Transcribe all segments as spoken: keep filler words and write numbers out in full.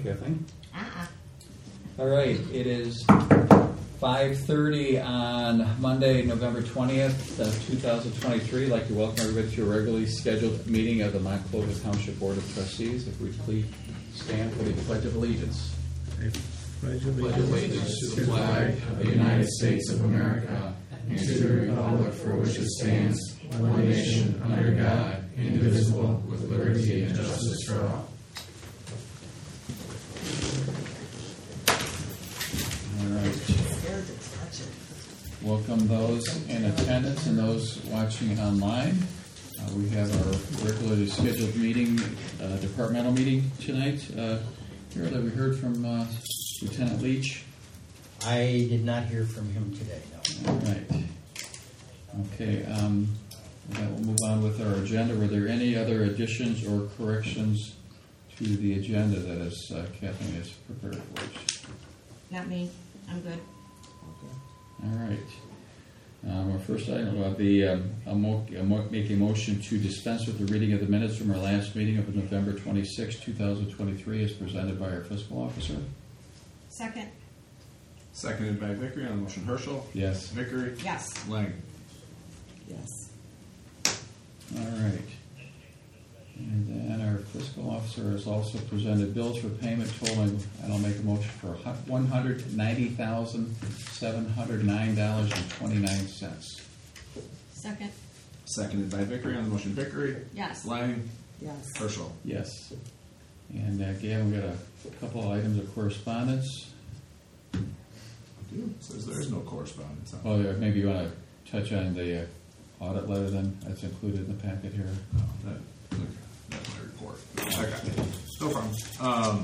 Kathleen. Uh-uh. All right, it is five thirty on Monday, November twentieth, uh, two thousand twenty-three. I'd like to welcome everybody to a regularly scheduled meeting of the Monclova Township Board of Trustees. If we please stand for the Pledge of Allegiance. Pledge allegiance to the flag of the United States of America and to the republic for which it stands, one nation under God, indivisible, with liberty and justice for all. All right. Welcome those in attendance and those watching online. Uh, we have our regularly scheduled meeting, uh, departmental meeting tonight. Uh, here that we heard from uh, Lieutenant Leach. I did not hear from him today, no. All right. Okay, um, then we'll move on with our agenda. Were there any other additions or corrections to the agenda that is, uh, Kathleen has prepared for us? Not me. I'm good. All right. Um, our first item will be um, I'll, mo- I'll mo- make a motion to dispense with the reading of the minutes from our last meeting of November twenty-sixth, twenty twenty-three, as presented by our fiscal officer. Second. Seconded by Vickery on the motion. Herschel? Yes. Vickery? Yes. Lang? Yes. All right. And then our fiscal officer has also presented bills for payment totaling, and I'll make a motion for one hundred ninety thousand, seven hundred nine dollars and twenty-nine cents. Second. Seconded by Vickery on the motion. Vickery? Yes. Lang? Yes. Herschel? Yes. And again, we got a couple of items of correspondence. Dude, says there is no correspondence. Oh, yeah, maybe you want to touch on the uh, audit letter then that's included in the packet here. No, that, okay, that's my report. I got it. No problem. Um,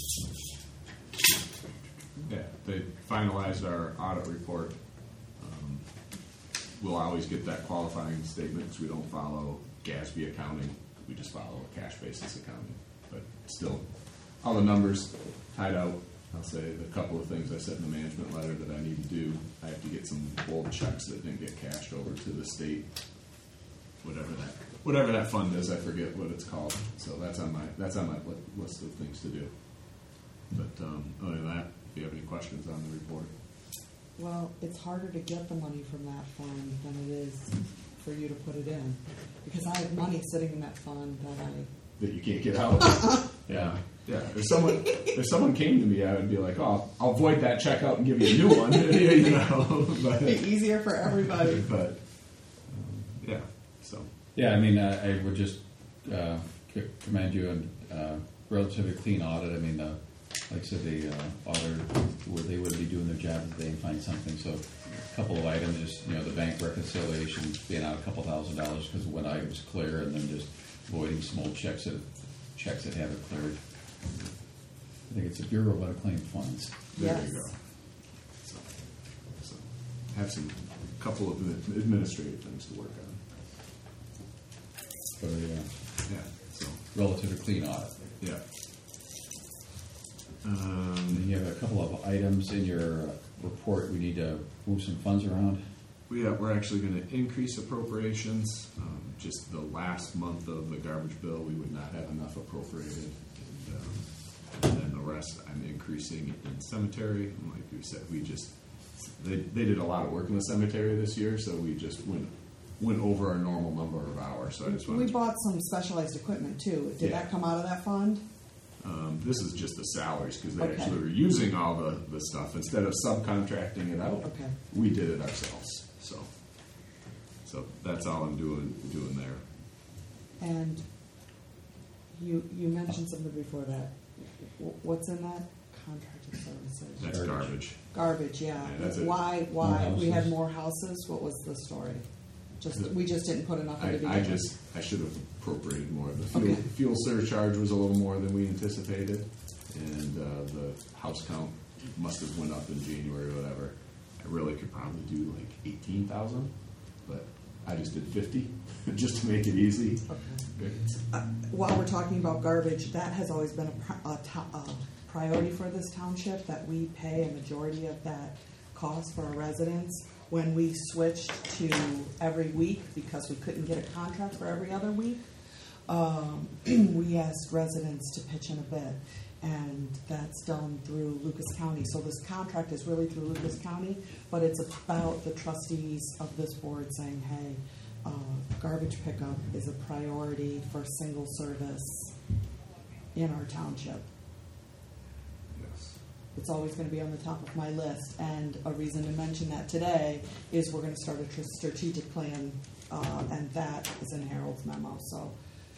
yeah, they finalized our audit report. Um, we'll always get that qualifying statement because we don't follow G A S B accounting. We just follow a cash basis accounting. But still, all the numbers tied out. I'll say the couple of things I said in the management letter that I need to do. I have to get some old checks that didn't get cashed over to the state, whatever that whatever that fund is. I forget what it's called. So that's on my that's on my list of things to do. But um, other than that, if you have any questions on the report, well, it's harder to get the money from that fund than it is for you to put it in, because I have money sitting in that fund that I that you can't get out. Yeah. Yeah, if someone if someone came to me, I would be like, "Oh, I'll void that check out and give you a new one." You know, but, it'd be easier for everybody. But um, yeah, so Yeah, I mean, uh, I would just uh, c- commend you on uh, relatively clean audit. I mean, uh, like I said, the uh, auditor, where they would be doing their job if they find something. So, a couple of items, just you know, the bank reconciliation being out a couple thousand dollars because one item's clear, and then just voiding small checks that checks that haven't cleared. I think it's a Bureau of Unclaimed Funds. there Yes. you go. So, so have some couple of administrative things to work on. But uh, Yeah. So relatively clean audit. yeah. And Um, you have a couple of items in your uh, report. We need to move some funds around. we uh, we're actually going to increase appropriations. Um, just the last month of the garbage bill, we would not have enough appropriated. And, um, and then the rest, I'm increasing in cemetery. And like you said, we just they they did a lot of work in the cemetery this year, so we just went went over our normal number of hours. So I just wanted We to, bought some specialized equipment too. Did Yeah. that come out of that fund? um, this is just the salaries because they Okay. actually were using all the, the stuff instead of subcontracting it out. Okay. We did it ourselves. So so that's all I'm doing doing there. And you you mentioned something before that. Wh- What's in that? Contracted services. That's Garbage. garbage. Garbage, yeah. Yeah, that's it. Why? Why More we had houses. more houses? What was the story? Just The- we just didn't put enough in I, to begin I with. just I should have appropriated more. The fuel, Okay. fuel surcharge was a little more than we anticipated, and uh, the house count must have went up in January or whatever. I really could probably do like eighteen thousand, but I just did fifty just to make it easy. Okay. Uh, while we're talking about garbage, that has always been a, pri- a, to- a priority for this township, that we pay a majority of that cost for our residents. When we switched to every week because we couldn't get a contract for every other week, um, we asked residents to pitch in a bid, and that's done through Lucas County. So this contract is really through Lucas County, but it's about the trustees of this board saying, hey, uh, garbage pickup is a priority for single service in our township. Yes. It's always going to be on the top of my list, and a reason to mention that today is we're going to start a tr- strategic plan, uh, and that is in Harold's memo. So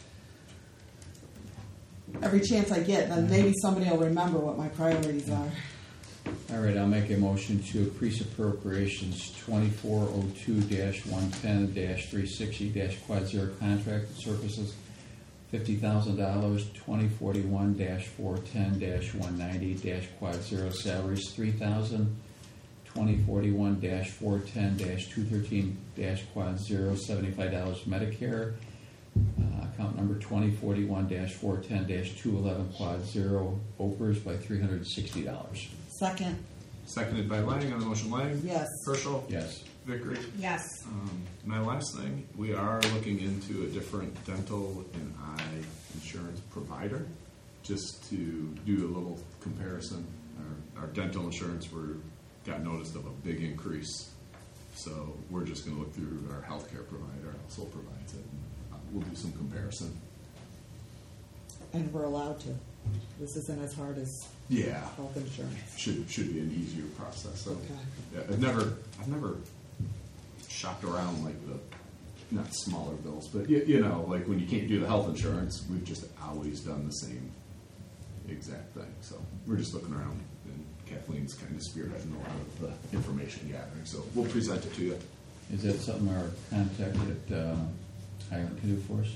every chance I get, then maybe somebody will remember what my priorities are. All right, I'll make a motion to increase appropriations twenty-four oh two one ten three sixty quad zero contract services fifty thousand dollars, twenty forty-one four ten one ninety quad zero salaries three thousand, twenty forty-one four ten two thirteen quad zero seventy-five dollars Medicare, uh, account number twenty forty-one four ten two eleven quad zero O P R S by three hundred sixty dollars. Second, Seconded by Lang. On the motion, Lang? yes. Herschel? Yes. Vickery? Yes. Um, my last thing, we are looking into a different dental and eye insurance provider, just to do a little comparison. Our, our dental insurance, we're got notice of a big increase, so we're just going to look through our healthcare provider, also provides it. And, uh, we'll do some comparison. And we're allowed to. This isn't as hard as Yeah, health insurance. should should be an easier process. So, Okay. yeah, I've never I've never shopped around like the not smaller bills, but you, you know, like when you can't do the health insurance, we've just always done the same exact thing. So we're just looking around, and Kathleen's kind of spearheading a lot of the information gathering. So we'll present it to you. Is that something our contact at uh, Highland can do for us?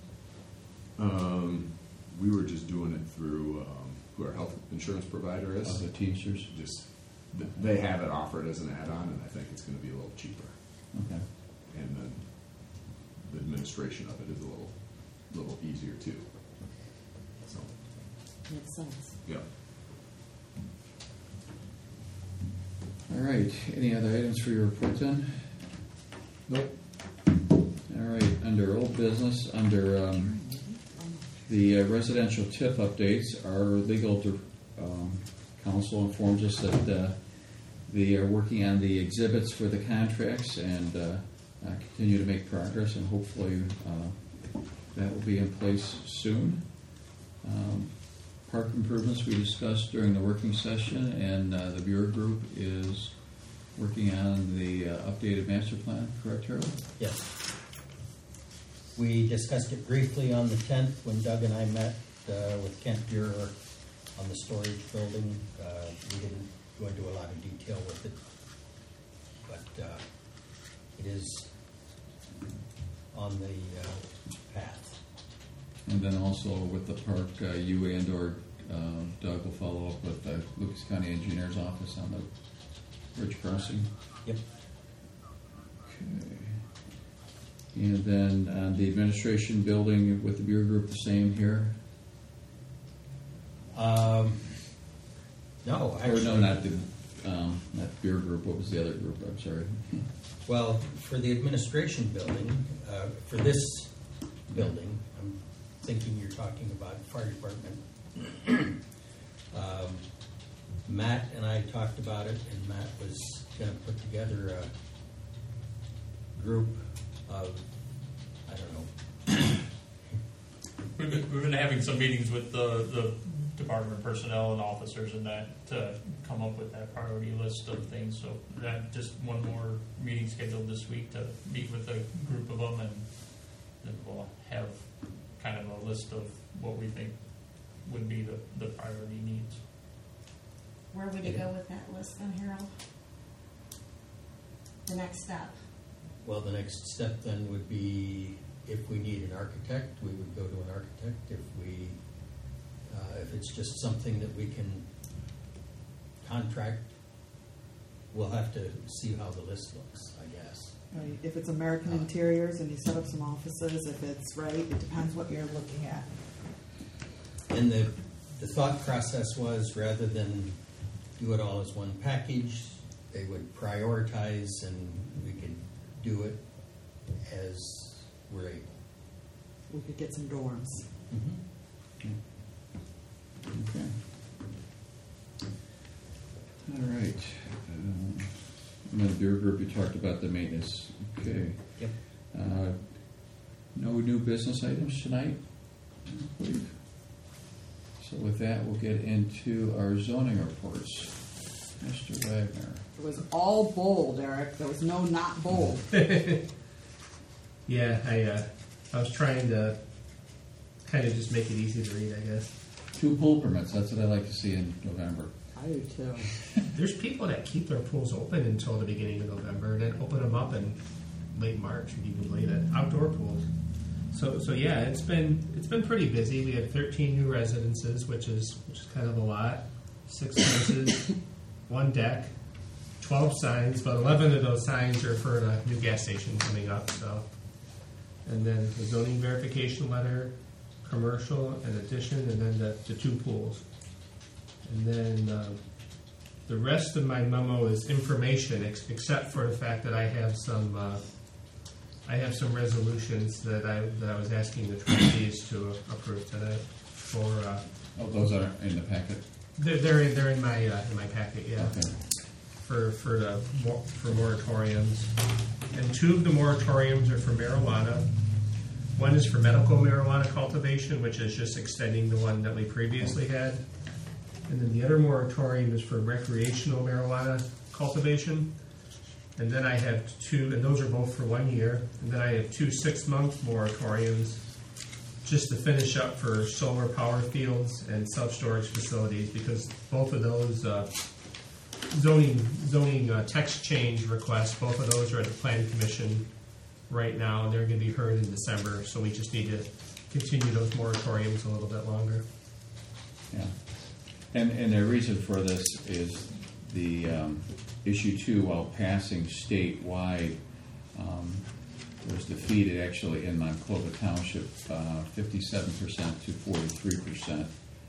Um, we were just doing it through um, who our health insurance provider is. Of the Teamsters? Just th- they have it offered as an add-on, and I think it's going to be a little cheaper. Okay. And then the administration of it is a little, little easier too. So, Makes sense. yeah. All right, any other items for your report then? Nope. All right, under old business, under um, the uh, residential T I F updates, our legal um, counsel informs us that uh, they are working on the exhibits for the contracts and uh, uh, continue to make progress, and hopefully uh, that will be in place soon. Um, park improvements we discussed during the working session, and uh, the Bureau Group is working on the uh, updated master plan, correct, Harold? Yes. We discussed it briefly on the tenth when Doug and I met uh, with Kent Bureau on the storage building. Uh, we didn't go into a lot of detail with it, but uh, it is on the uh, path. And then also with the park, uh, you and or uh, Doug will follow up with the Lucas County Engineer's Office on the bridge crossing. Yep. Okay. And then uh, the administration building with the Bureau Group, the same here? Um, no, Or actually. no, not the, um, not Bureau Group, what was the other group, I'm sorry? Well, for the administration building, uh, for this building, I'm thinking you're talking about fire department. um, Matt and I talked about it, and Matt was going to put together a group of, I don't know. We've been, we've been having some meetings with the, the department personnel and officers and that to come up with that priority list of things. So that just one more meeting scheduled this week to meet with a group of them, and then we'll have kind of a list of what we think would be the, the priority needs. Where would you go with that list then, Harold? The next step. Well, the next step then would be, if we need an architect, we would go to an architect. If we, uh, if it's just something that we can contract, we'll have to see how the list looks, I guess. Right. If it's American Interiors and you set up some offices, if it's right, it depends what you're looking at. And the, the thought process was, rather than do it all as one package, they would prioritize and we could do it as we're able. we could get some dorms. Okay. All right. Um, And then beer group, you talked about the maintenance. Okay. Yep. Uh, No new business items tonight, I believe. So with that, we'll get into our zoning reports. Mister Wagner. It was all bold, Eric. There was no not bold. Yeah, I uh, I was trying to kind of just make it easy to read, I guess. Two pool permits, that's what I like to see in November. I do too. There's people that keep their pools open until the beginning of November, and then open them up in late March and even later. Outdoor pools. So so yeah, it's been it's been pretty busy. We had thirteen new residences, which is which is kind of a lot. Six fences, one deck, twelve signs, but eleven of those signs are for the new gas station coming up. So, and then the zoning verification letter, commercial, an addition, and then the, the two pools. And then uh, the rest of my memo is information, ex- except for the fact that I have some uh, I have some resolutions that I that I was asking the trustees to approve today. For uh, Oh, those are in the packet? they're they're in, they're in my uh, in my packet, yeah. Okay. For for the mor- for moratoriums, and two of the moratoriums are for marijuana. One is for medical marijuana cultivation, which is just extending the one that we previously had. And then the other moratorium is for recreational marijuana cultivation. And then I have two, and those are both for one year. And then I have two six-month moratoriums just to finish up for solar power fields and self-storage facilities, because both of those uh, zoning zoning uh, text change requests, both of those are at the Planning Commission right now, and they're going to be heard in December. So we just need to continue those moratoriums a little bit longer. Yeah. And, and the reason for this is the um, issue two, while passing statewide, um, was defeated actually in Monclova Township, uh, fifty-seven percent to forty-three percent.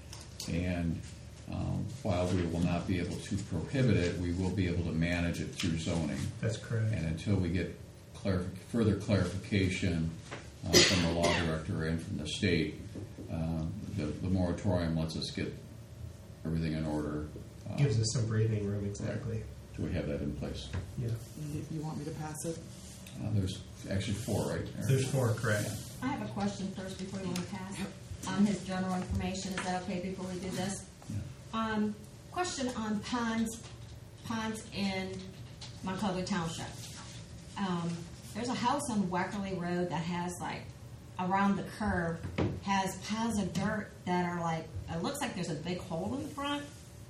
And um, while we will not be able to prohibit it, we will be able to manage it through zoning. That's correct. And until we get clarif- further clarification uh, from the law director and from the state, um, the, the moratorium lets us get everything in order. Uh, Gives us some breathing room, exactly. Do we have that in place? Yeah. You, you want me to pass it? Uh, there's actually four, right? Eric? There's four, correct. I have a question first before you want to pass on his general information. Is that okay before we do this? Yeah. Um, question on ponds, ponds in Monclova Township. Um, there's a house on Weckerly Road that has like, around the curve, has piles of dirt that are like, it looks like there's a big hole in the front.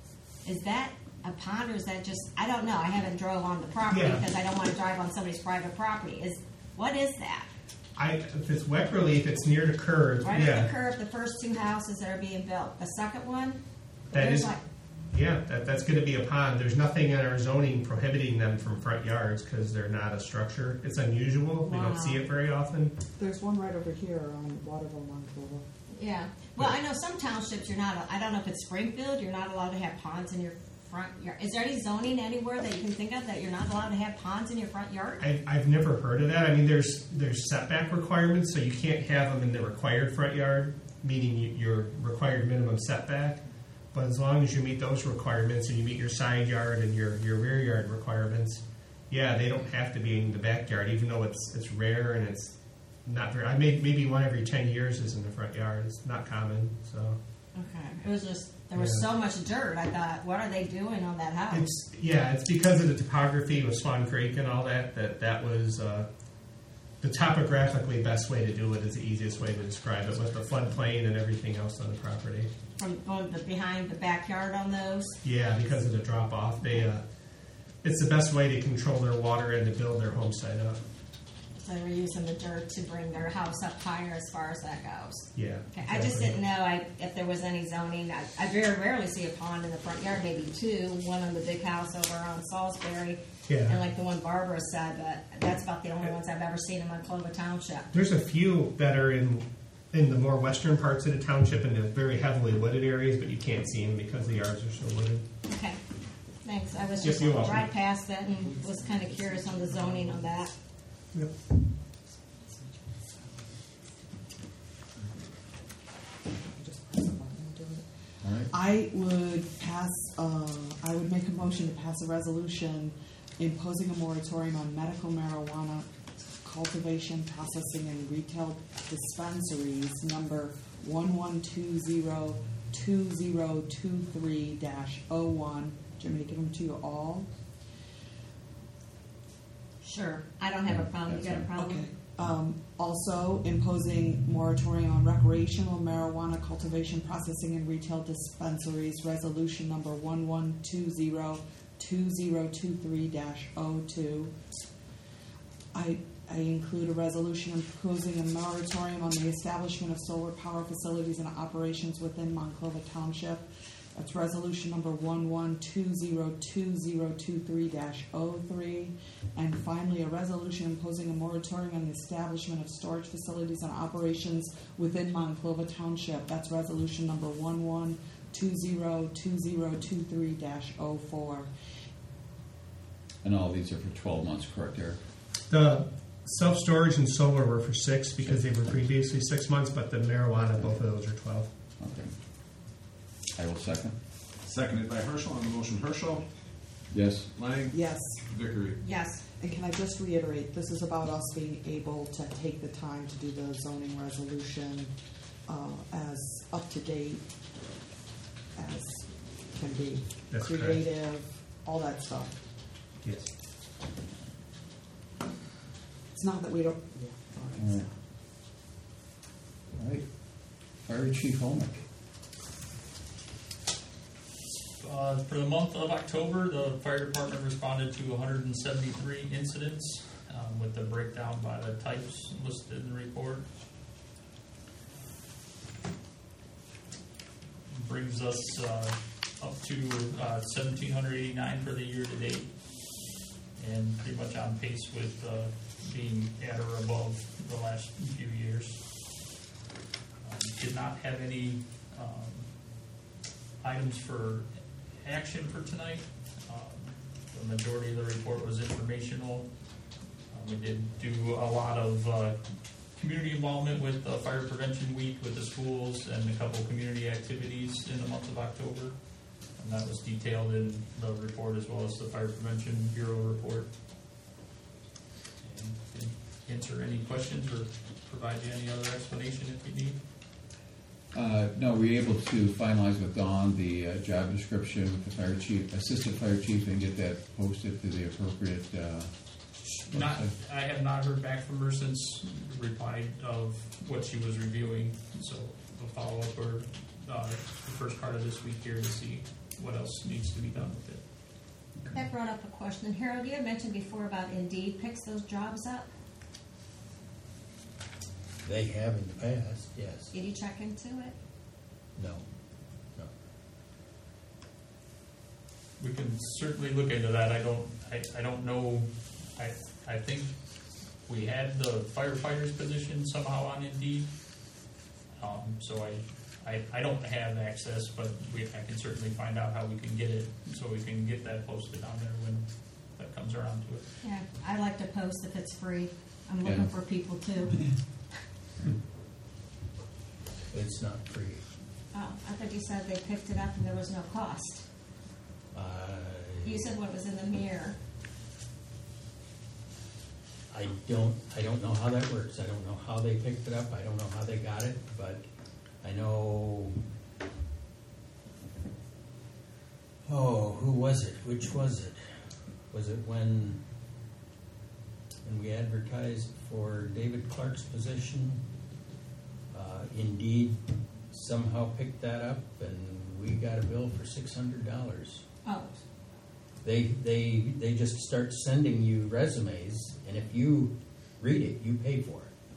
Is that a pond or is that just, I don't know, I haven't drove on the property Yeah. because I don't want to drive on somebody's private property. Is, what is that? I, if it's Weckerly, if it's near the curve, Right yeah, at the curve, the first two houses that are being built. The second one, that there's is, like, yeah, that, that's going to be a pond. There's nothing in our zoning prohibiting them from front yards because they're not a structure. It's unusual. We Wow. don't see it very often. There's one right over here on Waterville, Monclova. yeah. Well, I know some townships you're not, I don't know if it's Springfield, you're not allowed to have ponds in your front yard. Is there any zoning anywhere that you can think of that you're not allowed to have ponds in your front yard? I, I've never heard of that. I mean, there's there's setback requirements, so you can't have them in the required front yard, meaning you, your required minimum setback. But as long as you meet those requirements and you meet your side yard and your, your rear yard requirements, yeah, they don't have to be in the backyard, even though it's it's rare and it's not very. I made maybe one every ten years is in the front yard. It's not common, so Okay. It was just, there was Yeah. so much dirt. I thought, what are they doing on that house? it's yeah, it's because of the topography with Swan Creek and all that. That that was uh, the topographically best way to do it. Is the easiest way to describe it with the floodplain and everything else on the property. From going the, behind the backyard on those? Yeah, because of the drop off, they uh, it's the best way to control their water and to build their home site up. So they were using the dirt to bring their house up higher as far as that goes. Yeah. Okay, I just exactly. didn't know I, if there was any zoning. I, I very rarely see a pond in the front yard, maybe two, one on the big house over on Salisbury, Yeah. and like the one Barbara said, but that's about the only ones I've ever seen in Monclova Township. There's a few that are in in the more western parts of the township in the very heavily wooded areas, but you can't see them because the yards are so wooded. Okay, thanks. I was Yes, just you're welcome. right past that and was kind of curious on the zoning on that. Yep. I would pass, uh, I would make a motion to pass a resolution imposing a moratorium on medical marijuana cultivation, processing, and retail dispensaries, number one one two zero two zero two three dash oh one. Do you want me to give them to you all? Sure, I don't have a problem. You got a problem? Okay. Um, also, imposing moratorium on recreational marijuana cultivation, processing, and retail dispensaries, resolution number one one two zero two zero two three dash oh two. I, I include a resolution imposing a moratorium on the establishment of solar power facilities and operations within Monclova Township. That's resolution number one one two zero two zero two three dash oh three. And finally, a resolution imposing a moratorium on the establishment of storage facilities and operations within Monclova Township. That's resolution number one one two zero two zero two three dash oh four. And all these are for twelve months, correct, Eric? The self-storage and solar were for six because they were previously six months, but the marijuana, both of those are twelve. Okay. I will second. Seconded by Herschel. On the motion, Herschel, Yes. Lang, Yes. Vickery. Yes. And can I just reiterate, this is about us being able to take the time to do the zoning resolution uh, as up to date as can be. That's correct. Creative, all that stuff. Yes. It's not that we don't. Yeah. All right. All right. Fire Chief Holmick. Uh, for the month of October, the fire department responded to one hundred seventy-three incidents, um, with the breakdown by the types listed in the report. Brings us uh, up to uh, one thousand seven hundred eighty-nine for the year to date, and pretty much on pace with uh, being at or above the last few years. Um, did not have any um, items for action for tonight. Um, the majority of the report was informational. Um, we did do a lot of uh, community involvement with uh, Fire Prevention Week with the schools and a couple community activities in the month of October. And that was detailed in the report as well as the Fire Prevention Bureau report. And can answer any questions or provide you any other explanation if you need. Uh, no, were you able to finalize with Dawn the uh, job description with the fire chief, assistant fire chief, and get that posted to the appropriate uh, Not, website? I have not heard back from her since the reply of what she was reviewing, so we'll follow up her uh, the first part of this week here to see what else needs to be done with it. That brought up a question. Harold, you had mentioned before about Indeed picks those jobs up. They have in the past, yes. Did you check into it? No, no. We can certainly look into that. I don't, I, I don't know, I, I think we had the firefighter's position somehow on Indeed. Um, so I, I, I don't have access, but we, I can certainly find out how we can get it, so we can get that posted on there when that comes around to it. Yeah, I like to post if it's free. I'm looking Yeah. for people too. It's not free. Oh, I thought you said they picked it up and there was no cost. I, You said what was in the mirror. I don't, I don't know how that works. I don't know how they picked it up. I don't know how they got it, but I know. Oh, who was it? Which was it? Was it when, when we advertised for David Clark's position? Uh, Indeed somehow picked that up, and we got a bill for six hundred dollars. Oh, They, they, they just start sending you resumes, and if you read it, you pay for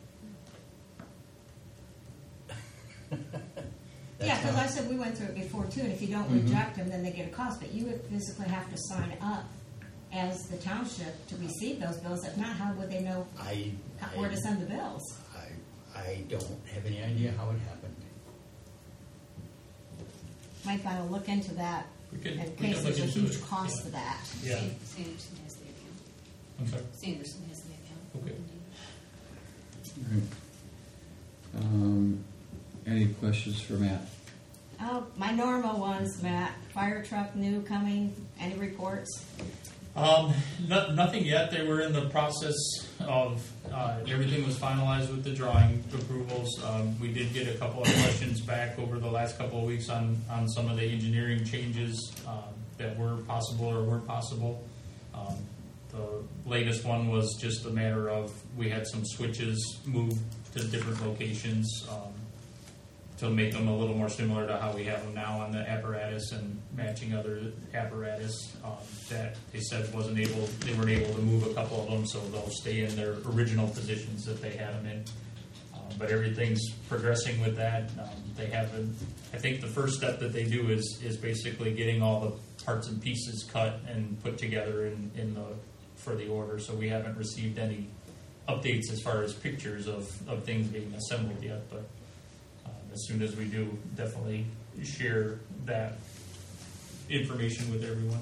it. That's yeah, because how- I said we went through it before too, and if you don't Mhm. reject them, then they get a cost. But you would physically have to sign up as the township to receive those bills. If not, how would they know I, how, where to I, send the bills? I, I don't have any idea how it happened. Might want to look into that We can, in we can case look there's a into huge it. cost Yeah. to that. Yeah. Sanderson has the account. I'm sorry. Sanderson has the account. Okay. Right. Um, any questions for Matt? Oh, my normal ones, Matt. Fire truck new coming. Any reports? Um, no, nothing yet. They were in the process of, uh, everything was finalized with the drawing approvals. Um, we did get a couple of questions back over the last couple of weeks on, on some of the engineering changes, um, that were possible or weren't possible. Um, the latest one was just a matter of, we had some switches moved to different locations, um, to make them a little more similar to how we have them now on the apparatus and matching other apparatus, um, that they said wasn't able, they weren't able to move a couple of them, so they'll stay in their original positions that they had them in. Um, but everything's progressing with that. Um, they haven't, I think the first step that they do is, is basically getting all the parts and pieces cut and put together in, in the, for the order, so we haven't received any updates as far as pictures of, of things being assembled yet, but as soon as we do, definitely share that information with everyone.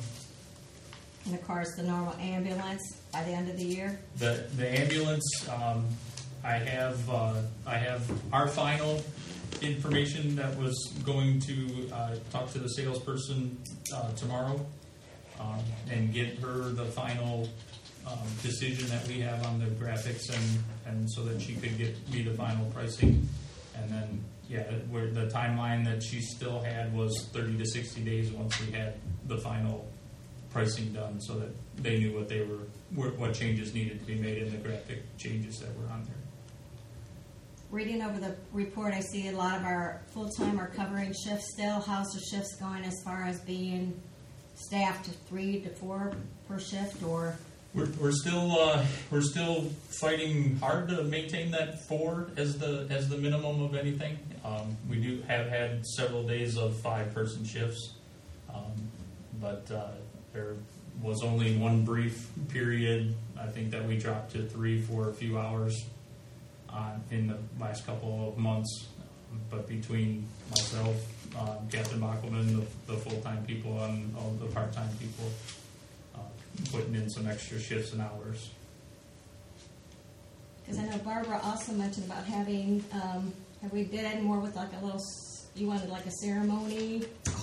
And of course, the normal ambulance by the end of the year. The the ambulance, um, I have uh, I have our final information that was going to uh, talk to the salesperson uh, tomorrow, um, and get her the final um, decision that we have on the graphics, and and so that she could get me the final pricing, and then. Yeah, where the timeline that she still had was thirty to sixty days once we had the final pricing done, so that they knew what they were, what changes needed to be made in the graphic changes that were on there. Reading over the report, I see a lot of our full-time are covering shifts still. How's the shifts going as far as being staffed three to four per shift, or? We're, we're still uh, we're still fighting hard to maintain that four as the as the minimum of anything. Um, we do have had several days of five person shifts, um, but uh, there was only one brief period. I think that we dropped to three for a few hours uh, in the last couple of months. But between myself, uh, Captain Bockelman, the, the full time people, and all the part time people. Putting in some extra shifts and hours. Because I know Barbara also mentioned about having, um, have we did any more with like a little, you wanted like a ceremony?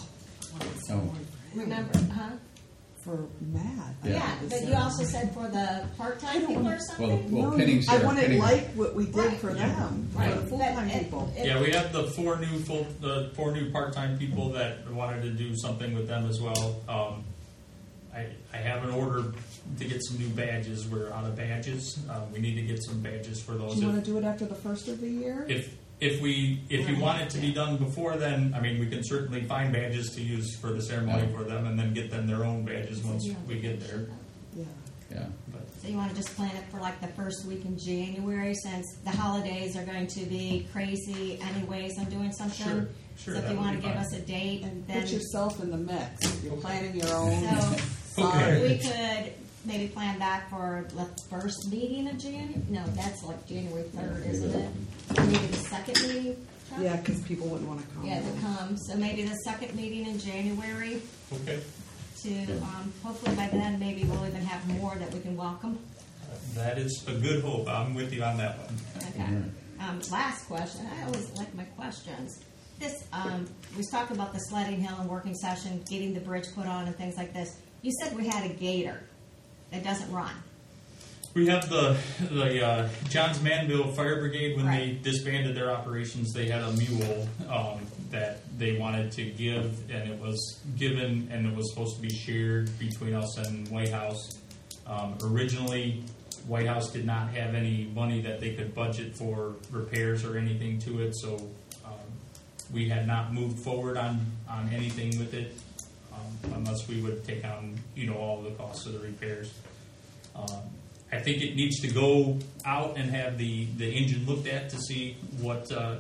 Oh. Remember, huh? For Matt. I Yeah. Yeah, wanted the but you ceremony. also said for the part-time people or Well, something? well, No, pinning I cere- wanted pinning- like what we did Right. for Yeah. them, Right. for the full-time But it- people. it- Yeah, we have the four new full, the four new part-time people that wanted to do something with them as well. Um, I, I have an order to get some new badges. We're out of badges. Uh, we need to get some badges for those. Do you If- want to do it after the first of the year? If if we if you want it to be done before then, I mean, we can certainly find badges to use for the ceremony for them, and then get them their own badges once we get there. Yeah. Yeah. But So you want to just plan it for like the first week in January, since the holidays are going to be crazy anyways on doing something? Sure, sure, So if that you would want be to give fine. us a date, And then. put yourself in the mix. You're planning your own. So Okay. we could maybe plan that for the first meeting of Jan, no, that's like January third, isn't it? Maybe the second meeting? Chuck? Yeah, because people wouldn't want to come. Yeah, to come, so maybe the second meeting in January okay, to, um, hopefully by then, maybe we'll even have more that we can welcome. that is a good hope. I'm with you on that one. Okay. Um, last question, I always like my questions. This, um, we was talking about the sledding hill and working session, getting the bridge put on and things like this. You said we had a gator that doesn't run. We have the the uh, Johns Manville Fire Brigade. When Right. they disbanded their operations, they had a mule um, that they wanted to give, and it was given, and it was supposed to be shared between us and White House. Um, originally, White House did not have any money that they could budget for repairs or anything to it, so um, we had not moved forward on, on anything with it, um, unless we would take on, you know, all the costs of the repairs. Um, I think it needs to go out and have the, the engine looked at to see what uh,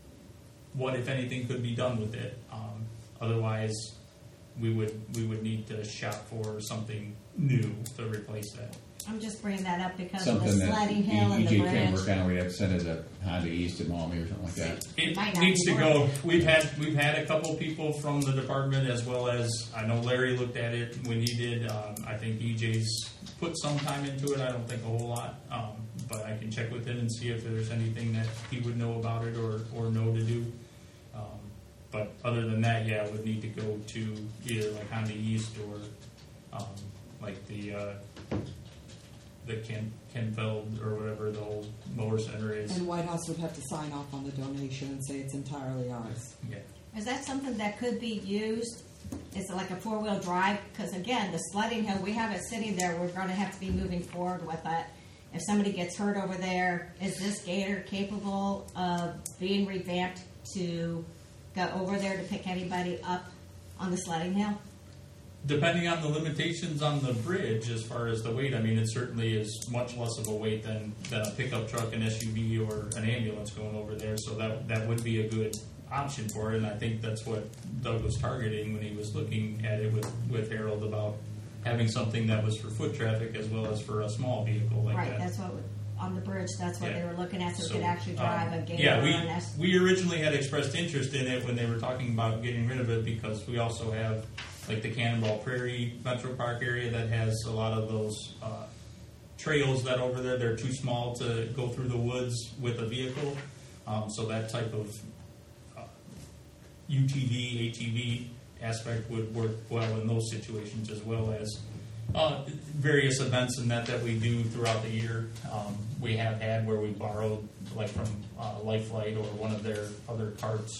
what if anything could be done with it. Um, otherwise, we would we would need to shop for something new to replace that. I'm just bringing that up because of the Something that sledding hill and E the J can bridge. work on, we have to send it to Honda East at Maumee or something like that. It Might not needs be to go. worth it. We've had we've had a couple people from the department, as well as I know Larry looked at it when he did. Um, I think E J's put some time into it. I don't think a whole lot, um, but I can check with him and see if there's anything that he would know about it or or know to do. Um, but other than that, yeah, it would need to go to either like Honda East or, um, like the, uh, the Ken, Kenfeld or whatever the old mower center is. And White House would have to sign off on the donation and say it's entirely ours. Yeah. Is that something that could be used? Is it like a four-wheel drive? Because again, the sledding hill, we have it sitting there, we're gonna have to be moving forward with it. If somebody gets hurt over there, is this gator capable of being revamped to go over there to pick anybody up on the sledding hill? Depending on the limitations on the bridge as far as the weight, I mean, it certainly is much less of a weight than, than a pickup truck, an S U V, or an ambulance going over there, so that, that would be a good option for it, and I think that's what Doug was targeting when he was looking at it with, with Harold about having something that was for foot traffic as well as for a small vehicle like Right, that. that's what, on the bridge, that's what they Yeah. were looking at, so we So, could actually drive um, a gator Yeah, we, on us. we originally had expressed interest in it when they were talking about getting rid of it because we also have like the Cannonball Prairie Metro Park area that has a lot of those uh, trails that over there, they're too small to go through the woods with a vehicle. Um, so that type of uh, U T V, A T V aspect would work well in those situations as well as uh, various events and that that we do throughout the year. Um, we have had where we borrowed like from uh, Lifelight or one of their other carts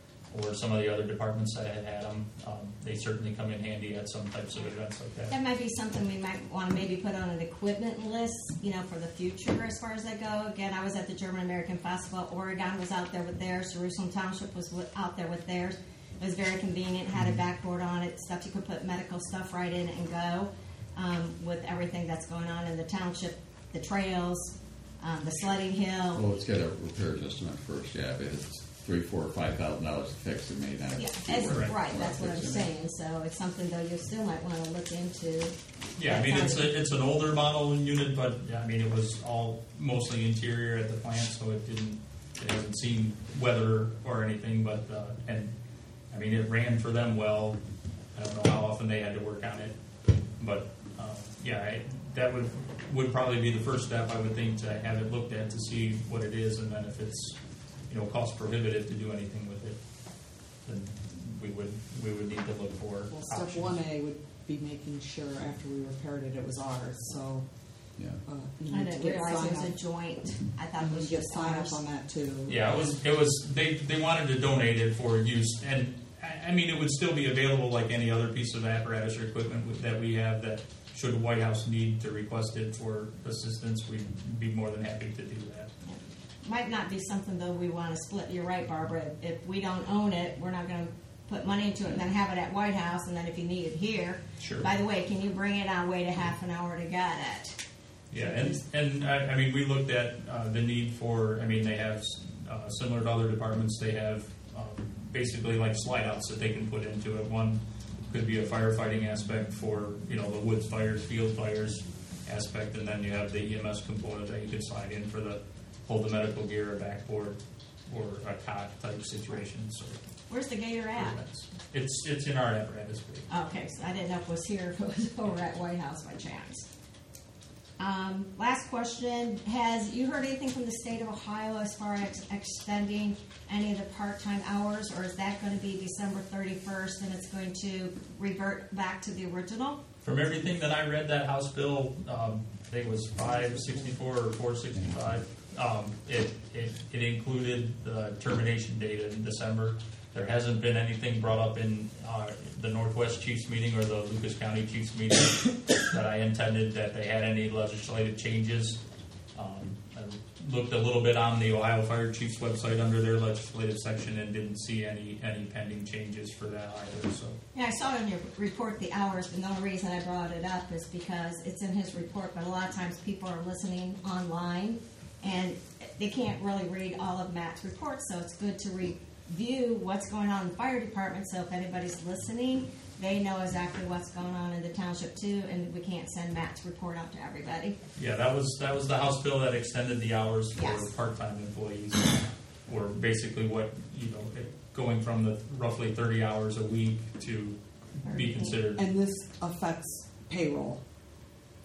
or some of the other departments that had had them. Um, they certainly come in handy at some types of events like that. That might be something we might want to maybe put on an equipment list, you know, for the future as far as they go. Again, I was at the German American Festival. Oregon was out there with theirs. Jerusalem Township was with, out there with theirs. It was very convenient, had a backboard on it, stuff you could put medical stuff right in and go. Um, with everything that's going on in the township, the trails, um, the sledding hill. Well, it's got a repair estimate first, yeah, but it's three, four, or five thousand dollars to fix it, may not. Yeah, be it's, worth- right, that's what I'm fixing it. saying. So it's something, though, you still might want to look into. Yeah, I that mean, kind it's of- a, it's an older model unit, but yeah, I mean, it was all mostly interior at the plant, so it didn't, it hasn't seen weather or anything, but, uh, and, I mean, it ran for them well. I don't know how often they had to work on it, but, uh, yeah, I, that would, would probably be the first step, I would think, to have it looked at to see what it is, and then if it's, you know, cost prohibitive to do anything with it, then we would, we would need to look for Well, step options. one A would be making sure after we repaired it, it was ours, so, Yeah. uh, you I need to didn't get realize sign it was a up. joint. I thought it And was get just sign ours. up on that too. Yeah, it was, it was, they, they wanted to donate it for use, and, I- I mean, it would still be available like any other piece of apparatus or equipment with- that we have that, should the White House need to request it for assistance, we'd be more than happy to do that. Might not be something, though, we want to split. You're right, Barbara. If we don't own it, we're not going to put money into it and then have it at White House, and then if you need it here. Sure. By the way, can you bring it? I'll wait a half an hour to get it. Yeah, and, and I, I mean, we looked at uh, the need for, I mean, they have, uh, similar to other departments, they have um, basically like slide outs that they can put into it. One could be a firefighting aspect for, you know, the woods fires, field fires aspect, and then you have the E M S component that you could slide in for the, hold the medical gear, a backboard, or a cot type situation, so. Where's the gator at? It's, it's in our apparatus bay. Okay, so I didn't know if it was here or if it was over at White House by chance. Um, last question, has you heard anything from the state of Ohio as far as extending any of the part-time hours, or is that going to be December thirty-first and it's going to revert back to the original? From everything that I read, that House bill, um, I think it was five sixty-four or four sixty-five. Um, it, it, it included the termination date in December. There hasn't been anything brought up in uh, the Northwest Chiefs meeting or the Lucas County Chiefs meeting that I intended that they had any legislative changes. Um, I looked a little bit on the Ohio Fire Chiefs website under their legislative section and didn't see any, any pending changes for that either. So. Yeah, I saw in your report the hours, but the only reason I brought it up is because it's in his report, but a lot of times people are listening online and they can't really read all of Matt's reports, so it's good to review what's going on in the fire department, so if anybody's listening, they know exactly what's going on in the township too, and we can't send Matt's report out to everybody. Yeah, that was that was the House bill that extended the hours for Yes. part-time employees, or basically what you know, it, going from the roughly thirty hours a week to be considered. And this affects payroll.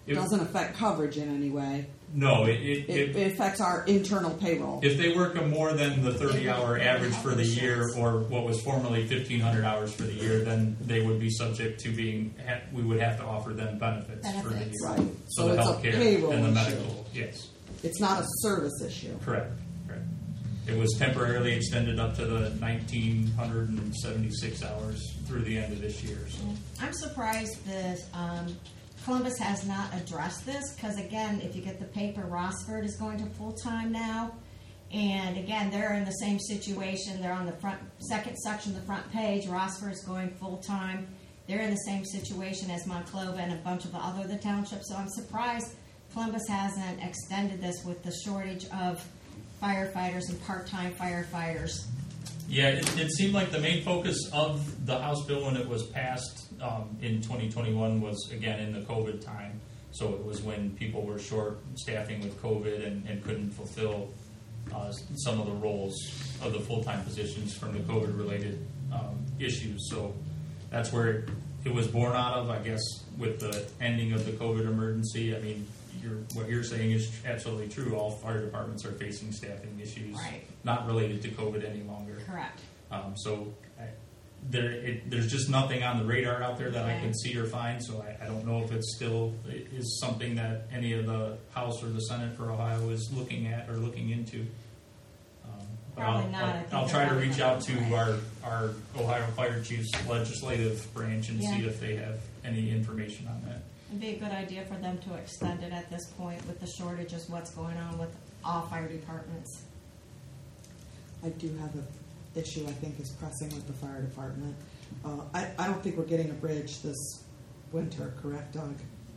If- doesn't affect coverage in any way. No, it, it, It, it, it affects our internal payroll. if they work a more than the thirty-hour average for the year, or what was formerly fifteen hundred hours for the year, then they would be subject to being, ha- we would have to offer them benefits for the Benefits. year. Right. So So the it's a healthcare payroll and the issue. medical, yes, It's not a service issue. correct, correct. It was temporarily extended up to the nineteen hundred and seventy-six hours through the end of this year, so. I'm surprised that um, Columbus has not addressed this, because again, if you get the paper, Rossford is going to full-time now. And again, they're in the same situation. They're on the front, second section of the front page. Rossford is going full-time. They're in the same situation as Monclova and a bunch of the other the townships. So I'm surprised Columbus hasn't extended this with the shortage of firefighters and part-time firefighters. Yeah, it, it seemed like the main focus of the House bill when it was passed um, in twenty twenty-one was, again, in the COVID time. So it was when people were short staffing with COVID and, and couldn't fulfill uh, some of the roles of the full-time positions from the COVID-related um, issues. So that's where it, it was born out of, I guess, with the ending of the COVID emergency. I mean, you're, what you're saying is absolutely true. All fire departments are facing staffing issues, Right. not related to COVID any longer. Correct. Um, so I, there, it, there's just nothing on the radar out there that I Okay. can see or find. So I, I don't know if it's still is something that any of the House or the Senate for Ohio is looking at or looking into. Um, but Probably I'll, not. I I'll, think I'll they're try to probably reach not out to right. our our Ohio Fire Chiefs legislative branch and see Yeah. if they have any information on that. It'd be a good idea for them to extend it at this point with the shortages, what's going on with all fire departments. I do have an issue I think is pressing with the fire department. Uh, I, I don't think we're getting a bridge this winter, correct, Doug?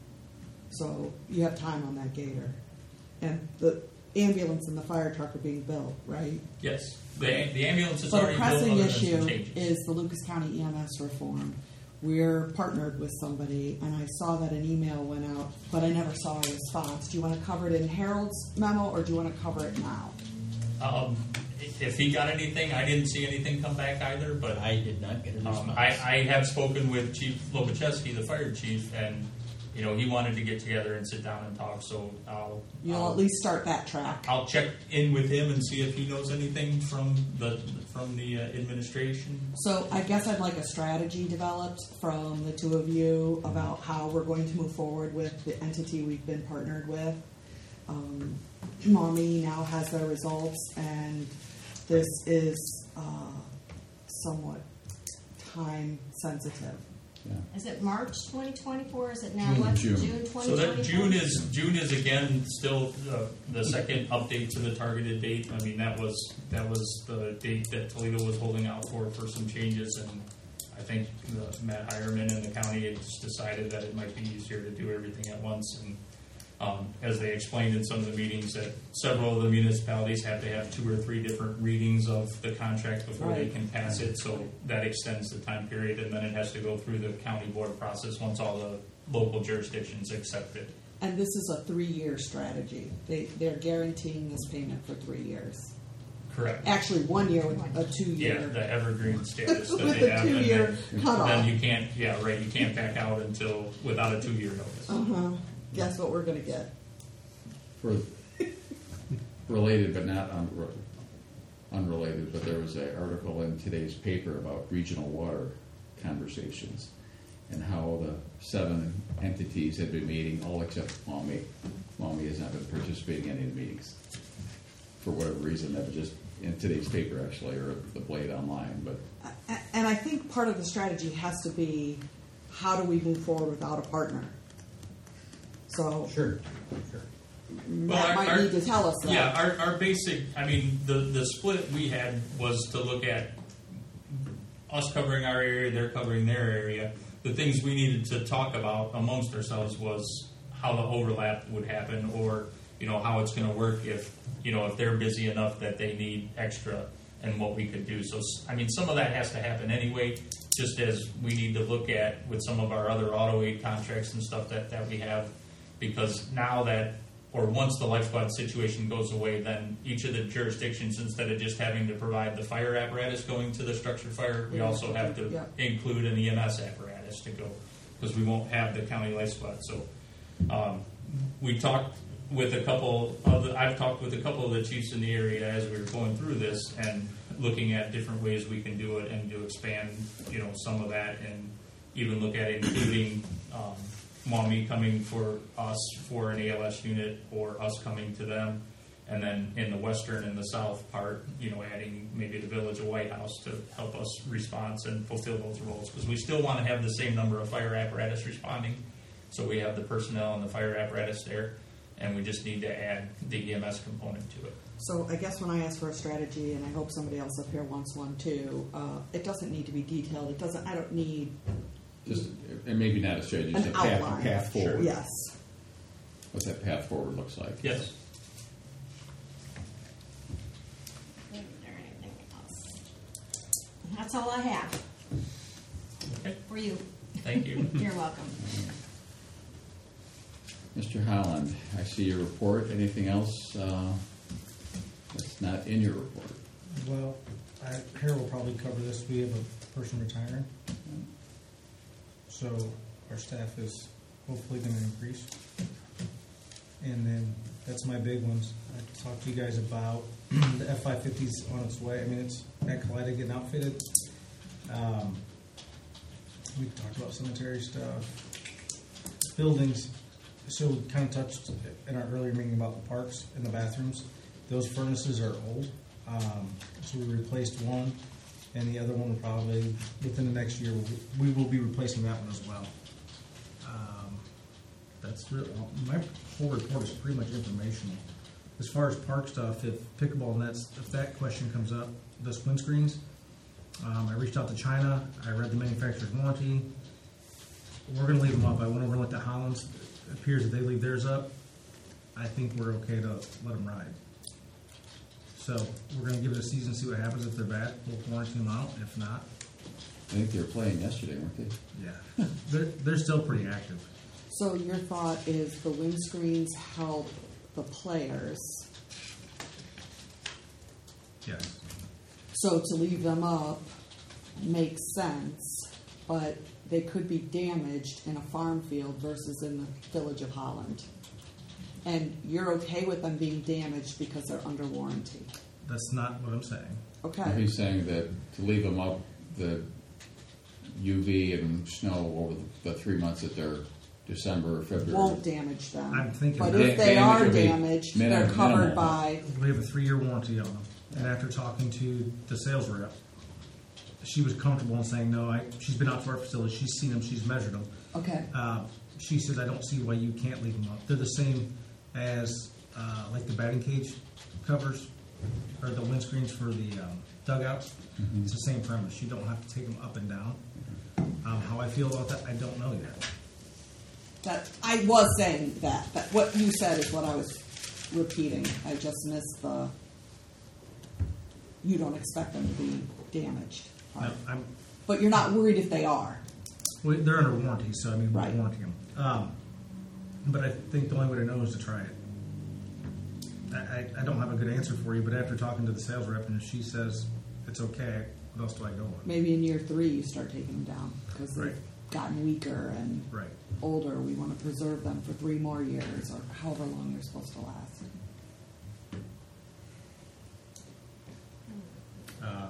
So you have time on that gator. And the ambulance and the fire truck are being built, right? Yes, the the ambulance is But a already built. pressing Other than some issue changes. is the Lucas County E M S reform. We're partnered with somebody, and I saw that an email went out, but I never saw a response. Do you want to cover it in Harold's memo, or do you want to cover it now? Um, if he got anything, I didn't see anything come back either. But I did not get a response. Um, I, I have spoken with Chief Lobachevsky, the fire chief, and you know he wanted to get together and sit down and talk. So I'll You'll I'll, at least start that track. I'll check in with him and see if he knows anything from the from the uh, administration. So I guess I'd like a strategy developed from the two of you about how we're going to move forward with the entity we've been partnered with. Um, Mommy now has their results, and this is uh, somewhat time sensitive. Yeah. Is it March twenty twenty-four? Is it now June. what? June. June twenty So twenty-four? that June is June is again still uh, the second update to the targeted date. I mean that was that was the date that Toledo was holding out for for some changes, and I think the, Matt Hireman and the county had just decided that it might be easier to do everything at once. And um, as they explained in some of the meetings, that several of the municipalities have to have two or three different readings of the contract before they Right. can pass it. So that extends the time period, and then it has to go through the county board process once all the local jurisdictions accept it. And this is a three-year strategy. They, they're guaranteeing this payment for three years. Correct. Actually, one year with a Yeah, two-year. the evergreen status that With they a have, and two-year then, cutoff. then you can't. Yeah, right. You can't back out until without a two-year notice. Uh-huh. Guess what we're gonna get? For related but not un- unrelated, but there was an article in today's paper about regional water conversations and how the seven entities had been meeting, all except Maumee. Maumee has not been participating in any of the meetings for whatever reason. That was just in today's paper, actually, or the Blade Online. But A- And I think part of the strategy has to be, how do we move forward without a partner? So Sure, sure. Matt our- might our- need to tell us that. Yeah, our, our basic, I mean, the, the split we had was to look at us covering our area, they're covering their area. The things we needed to talk about amongst ourselves was how the overlap would happen, or, you know, how it's gonna work if, you know, if they're busy enough that they need extra, and what we could do. So, s- I mean, some of that has to happen anyway, just as we need to look at with some of our other auto aid contracts and stuff that, that we have, because now that, or once the life squad situation goes away, then each of the jurisdictions, instead of just having to provide the fire apparatus going to the structure fire, we Yeah. also have to Yeah. include an E M S apparatus to go, because we won't have the county life squad. So Um, we talked with a couple of the, I've talked with a couple of the chiefs in the area as we were going through this and looking at different ways we can do it and to expand, you know, some of that, and even look at including um, Maumee coming for us for an A L S unit or us coming to them. And then in the western and the south part, you know, adding maybe the Village of White House to help us respond and fulfill those roles. Because we still want to have the same number of fire apparatus responding. So we have the personnel and the fire apparatus there. And we just need to add the E M S component to it. So I guess when I ask for a strategy, and I hope somebody else up here wants one too, uh, it doesn't need to be detailed. It doesn't, I don't need, Just, and maybe not a strategy, just An a path, outline. path forward. yes. What that path forward looks like. Yes. Is there anything else? That's all I have Okay. for you. Thank you. You're welcome. Mister Holland, I see your report. Anything else uh, that's not in your report? Well, I, Harold will probably cover this. We have a person retiring, so our staff is hopefully going to increase. And then that's my big ones. I talked to you guys about the F five fifty's on its way. I mean, it's at Kaleida getting outfitted. Um, we talked about cemetery stuff, buildings. So we kind of touched in our earlier meeting about the parks and the bathrooms. Those furnaces are old. Um, so we replaced one, and the other one will probably, within the next year, we will be replacing that one as well. Um, that's really, my whole report is pretty much informational. As far as park stuff, if pickleball nets, if that question comes up, the spin screens, um, I reached out to China. I read the manufacturer's warranty. We're going to leave them up. I went over and looked at Holland's. It appears that they leave theirs up. I think we're okay to let them ride. So we're going to give it a season, see what happens. If they're bad, we'll warranty them out. If not, I think they were playing yesterday, weren't they? yeah, they're they're still pretty active. So your thought is the windscreens help the players. Yes. So to leave them up makes sense, but they could be damaged in a farm field versus in the Village of Holland. And you're okay with them being damaged because they're under warranty. That's not what I'm saying. Okay. He's saying that to leave them up, the U V and snow over the, the three months that they're December or February. Won't damage them. I'm thinking But that if they damage are will be damaged, minim- they're covered minimal. by. We have a three-year warranty on them. And after talking to the sales rep, she was comfortable in saying, no, I, she's been out to our facility, she's seen them, she's measured them. Okay. Uh, she says, I don't see why you can't leave them up. They're the same as uh, like the batting cage covers or the windscreens for the um, dugouts. Mhm. It's the same premise. You don't have to take them up and down. Um, how I feel about that, I don't know yet. That I was saying that. That what you said is what I was repeating. I just missed the. You don't expect them to be damaged, No, I'm, but you're not worried if they are. well, they're under warranty, so I mean, we're Right. warranting them. Um, but I think the only way to know is to try it. I, I, I don't have a good answer for you, but after talking to the sales rep, and if she says it's okay, what else do I go with? Maybe in year three you start taking them down because they've Right. gotten weaker and Right. older. We want to preserve them for three more years or however long they're supposed to last. Uh,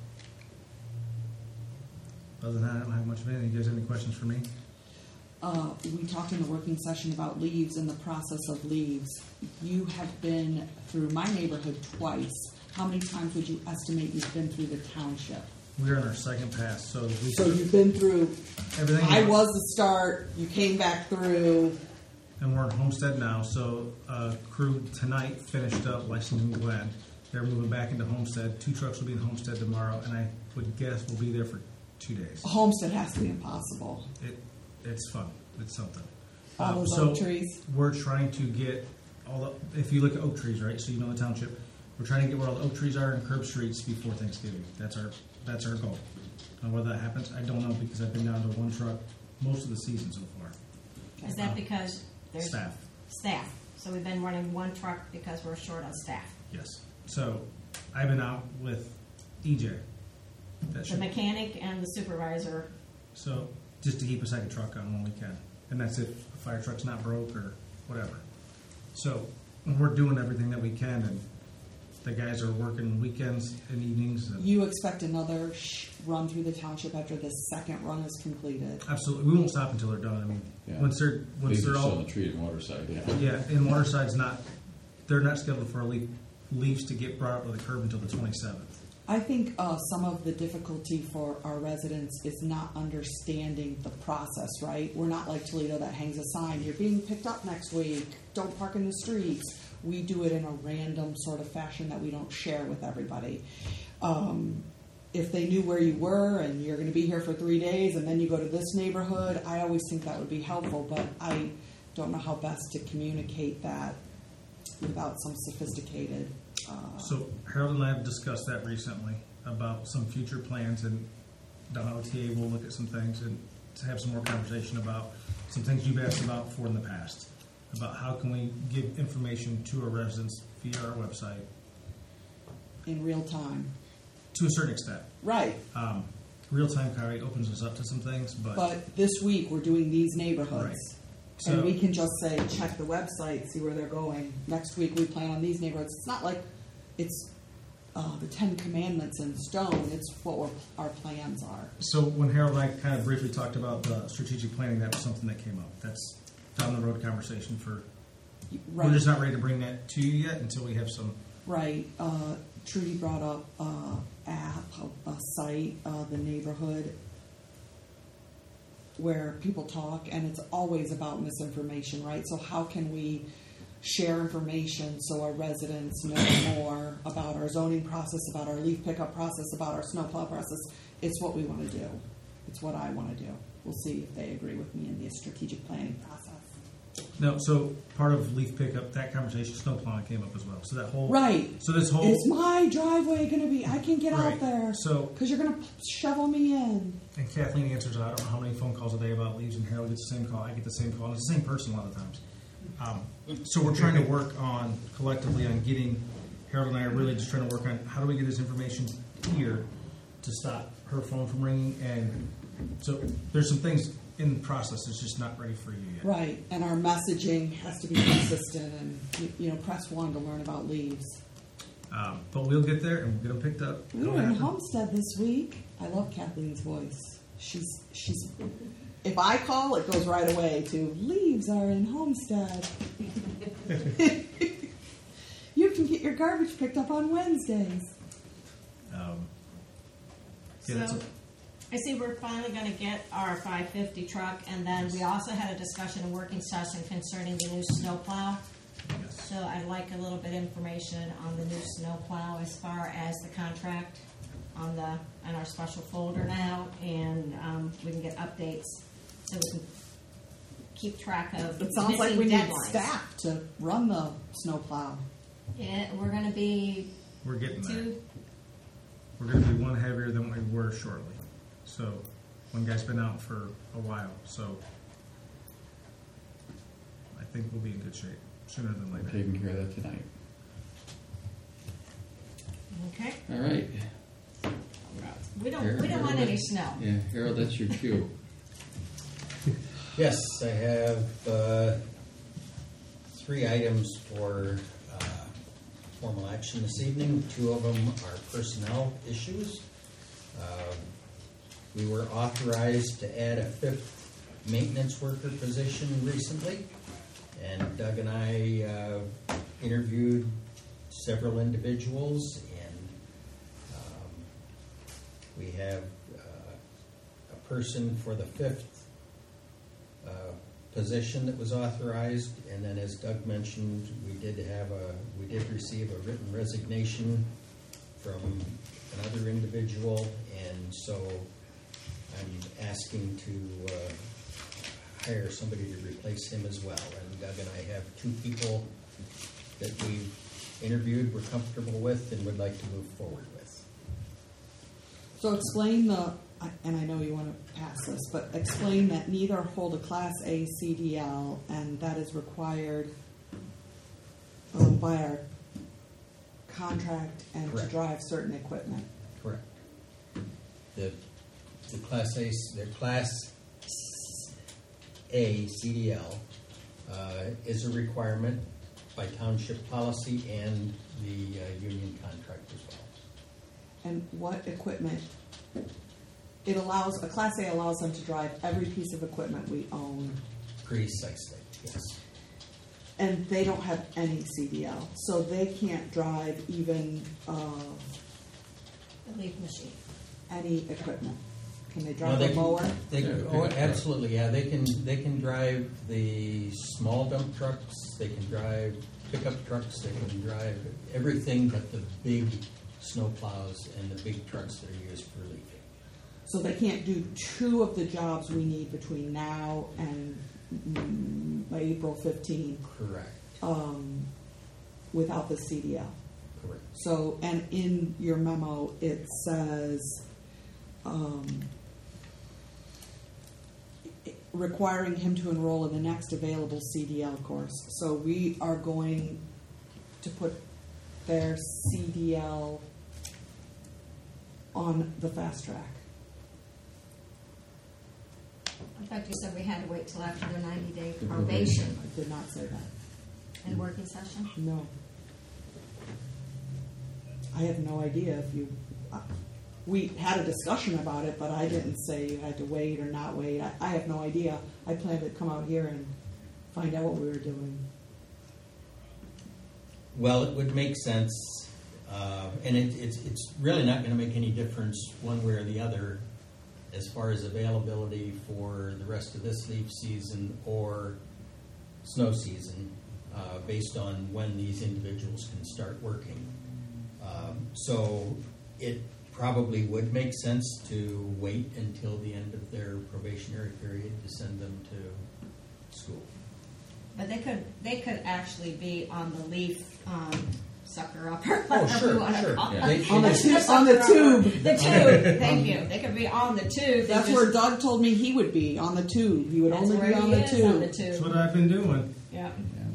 other than that, I don't have much of anything. You guys have any questions for me? Uh, we talked in the working session about leaves and the process of leaves. You have been through my neighborhood twice. How many times would you estimate you've been through the township? We're on our second pass, so we So you've been through, everything. I was the start, you came back through. And we're in Homestead now, so uh, crew tonight finished up Lexington Glen. They're moving back into Homestead. Two trucks will be in Homestead tomorrow, and I would guess we'll be there for two days. Homestead has to be impossible. It, it's fun. It's something. All Um, those so oak trees. We're trying to get all the. If you look at oak trees, right? So you know the township. We're trying to get where all the oak trees are and curb streets before Thanksgiving. That's our that's our goal. And whether that happens, I don't know because I've been down to one truck most of the season so far. Is that because there's Staff. staff? So we've been running one truck because we're short on staff. Yes. So I've been out with E J. That The should, mechanic and the supervisor. so just to keep a second truck on when we can. and that's if a fire truck's not broke or whatever. So we're doing everything that we can, and the guys are working weekends and evenings. And You expect another sh- run through the township after the second run is completed? absolutely, we won't stop until they're done. I mean, Yeah. once they're once Leaves they're are still all on the tree and Waterside, yeah. yeah, and Waterside's not. They're not scheduled for a leaf, leaves to get brought up to the curb until the twenty-seventh. I think uh, some of the difficulty for our residents is not understanding the process, right? We're not like Toledo that hangs a sign, you're being picked up next week, don't park in the streets. We do it in a random sort of fashion that we don't share with everybody. Um, if they knew where you were and you're going to be here for three days and then you go to this neighborhood, I always think that would be helpful, but I don't know how best to communicate that without some sophisticated. Uh, So Harold and I have discussed that recently about some future plans, and the O T A will look at some things and to have some more conversation about some things you've asked about before in the past, about how can we give information to our residents via our website in real time. to a certain extent. Right. Um, Real time Coyote opens us up to some things, but, But this week, we're doing these neighborhoods. Right. And So- we can just say, check the website, see where they're going. Next week, we plan on these neighborhoods. It's not like it's uh, the Ten Commandments in stone. It's what we're, our plans are. so when Harold and I kind of briefly talked about the strategic planning, that was something that came up. That's down the road conversation for. Right. We're just not ready to bring that to you yet until we have some. Right. Uh, Trudy brought up uh, app, a, a site, uh, the neighborhood, where people talk, and it's always about misinformation, right? So how can we share information so our residents know more about our zoning process, about our leaf pickup process, about our snowplow process? It's what we want to do. It's what I want to do. We'll see if they agree with me in the strategic planning process. No, so part of leaf pickup, that conversation, snow plowing came up as well. So that whole Right. So this whole Is my driveway going to be, I can get Right. out there So because you're going to shovel me in. and Kathleen answers. I don't know how many phone calls a day about leaves, and Harold gets the same call. I get the same call. It's the same person a lot of times. Um, so we're trying to work on collectively on getting. Harold and I are really just trying to work on how do we get this information here to stop her phone from ringing, and so there's some things in the process that's just not ready for you yet. Right, and our messaging has to be consistent, and you- you know, press one to learn about leaves. Um, but we'll get there and we'll get them picked up. We It'll were in happen. Homestead this week. I love Kathleen's voice. She's she's. If I call, it goes right away to leaves are in Homestead. You can get your garbage picked up on Wednesdays. Um, yeah, that's So, a- I see we're finally going to get our five fifty truck, and then we also had a discussion, a working session concerning the new snowplow. yes. So I'd like a little bit of information on the new snowplow as far as the contract on the on our special folder now, and um, we can get updates so we can keep track of It sounds like we missing need deadlines. staff to run the snowplow. Yeah, we're going to be We're getting there. two. We're going to be one heavier than we were shortly. So one guy's been out for a while, so I think we'll be in good shape sooner than We're later. taking care of that tonight. Okay. All right. We don't we don't want any snow. Yeah, Harold, that's your cue. Yes, I have uh, three items for uh, formal action this evening. Two of them are personnel issues. Um, We were authorized to add a fifth maintenance worker position recently, and Doug and I uh, interviewed several individuals, and um, we have uh, a person for the fifth uh, position that was authorized, and then as Doug mentioned, we did have a, we did receive a written resignation from another individual, and so I'm asking to uh, hire somebody to replace him as well. And Doug and I have two people that we've interviewed, we're comfortable with, and would like to move forward with. So explain the, and I know you want to pass this, but explain that neither hold a Class A C D L, and that is required um, by our contract and to Correct. drive certain equipment. Correct. The, the Class A, the Class A C D L uh, is a requirement by township policy and the uh, union contract as well. And what equipment? It allows, a Class A allows them to drive every piece of equipment we own, Precisely, yes. and they don't have any C D L, so they can't drive even uh, The leaf machine. any equipment. Can they No, drive they a can- mower? They, Yeah, oh, pickup truck. absolutely, yeah, they can, they can drive the small dump trucks, they can drive pickup trucks, they can drive everything but the big snow plows and the big trucks that are used for leafing. So they can't do two of the jobs we need between now and mm, April fifteenth Correct, um, without the C D L. correct. So, and in your memo, it says um, requiring him to enroll in the next available C D L course. So we are going to put their C D L on the fast track. I thought you said we had to wait till after their ninety-day probation I did not say that. and working session. No. I have no idea if you, uh, we had a discussion about it, but I didn't say you had to wait or not wait. I, I have no idea. I planned to come out here and find out what we were doing. Well, it would make sense, uh, and it, it's, it's really not gonna make any difference one way or the other as far as availability for the rest of this leaf season or snow season, uh, based on when these individuals can start working. Um, so it probably would make sense to wait until the end of their probationary period to send them to school. But they could, they could actually be on the leaf um, sucker up or Oh, whatever sure, you want to sure. call Yeah. it. They- On the, they- tu- on the tube. The tube, thank you. They could be on the tube. They That's just- where Doug told me he would be, on the tube. He would that's only where be on he the is, on the tube. That's tube. what I've been doing. Yeah.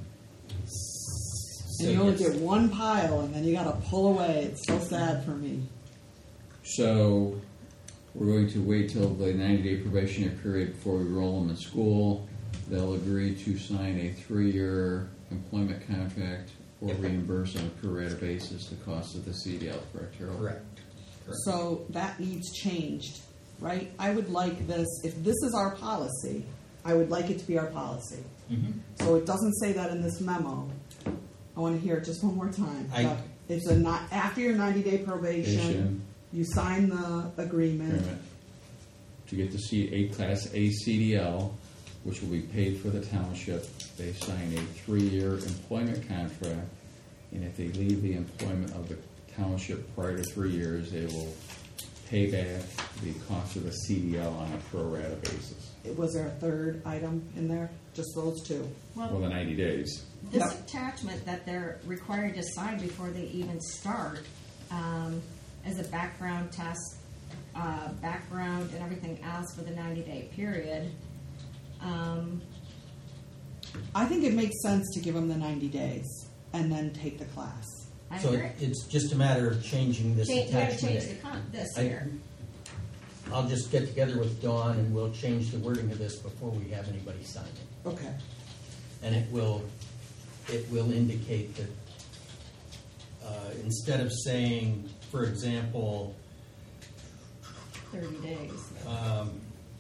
So, And you only yes. get one pile, and then you got to pull away. It's so sad for me. So, we're going to wait till the ninety-day probationary period before we roll them in school. They'll agree to sign a three-year employment contract or reimburse on a per rata basis the cost of the C D L, correct, Harold? Correct. Correct. So that needs changed, right? I would like this, if this is our policy, I would like it to be our policy. Mhm. So it doesn't say that in this memo. I want to hear it just one more time. I- But It's a not, after your ninety-day probation, Probation. you sign the agreement. Agreement to get the C, A Class A C D L, which will be paid for the township. They sign a three-year employment contract, and if they leave the employment of the township prior to three years, they will pay back the cost of the C D L on a pro rata basis. Was there a third item in there? Just those two? Well, the ninety days. This Yep. attachment that they're required to sign before they even start um, as a background test, uh, background and everything else for the ninety-day period. Um, I think it makes sense to give them the ninety days and then take the class. I So agree. it's just a matter of changing this Change, you gotta attachment. change the con, this I- here. I'll just get together with Dawn and we'll change the wording of this before we have anybody sign it. Okay. And it will, it will indicate that, uh, instead of saying, for example, Thirty days. um,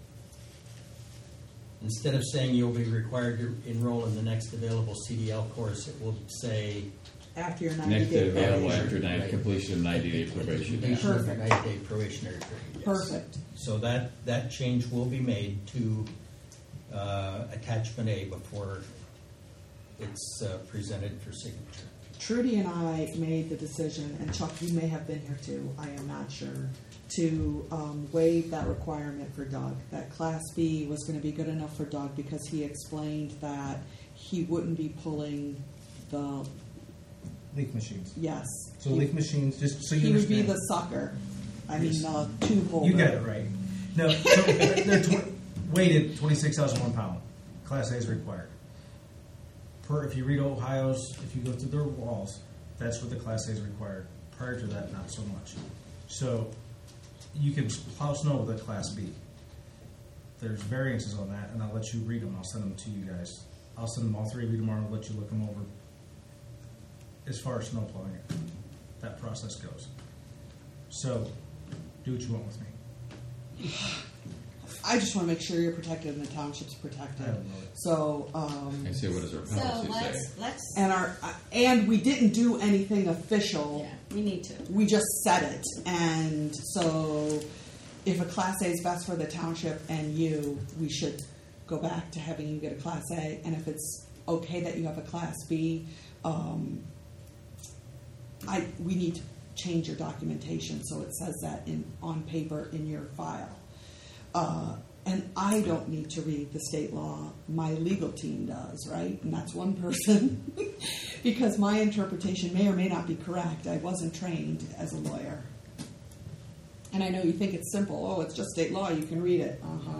instead of saying you'll be required to enroll in the next available C D L course, it will say After your Next ninety-day day available probation. after nine, Right. completion of ninety-day probation. completion of the Perfect. ninety-day probationary period. yes. Perfect. So that, that change will be made to uh, attachment A before it's uh, presented for signature. Trudy and I made the decision, and Chuck, you may have been here too, I am not sure, to um, waive that requirement for Doug. That Class B was going to be good enough for Doug because he explained that he wouldn't be pulling the, Leaf machines. yes. So He- leaf machines, just so you He would be understand. the sucker. I mean, Yes. the tube holder. You got it right. No, so they're tw- weighted twenty-six ounces one pound. Class A is required. Per, if you read Ohio's, if you go through their walls, that's what the Class A is required. Prior to that, not so much. So you can plow snow with a Class B. there's variances on that, and I'll let you read them. I'll send them to you guys. I'll send them all three of you tomorrow. I'll let you look them over. As far as snow plowing, that process goes. So, do what you want with me. I just want to make sure you're protected and the township's protected. I don't know it. So, um, I say, what does our So policy say? let's, let's, and our uh, and we didn't do anything official. yeah, we need to. We just said it, and so if a Class A is best for the township and you, we should go back to having you get a Class A. And if it's okay that you have a Class B, um, I we need to change your documentation so it says that in on paper in your file. Uh, and I don't need to read the state law. My legal team does, right? And that's one person. Because my interpretation may or may not be correct. I wasn't trained as a lawyer. And I know you think it's simple. Oh, it's just state law. You can read it. Uh-huh.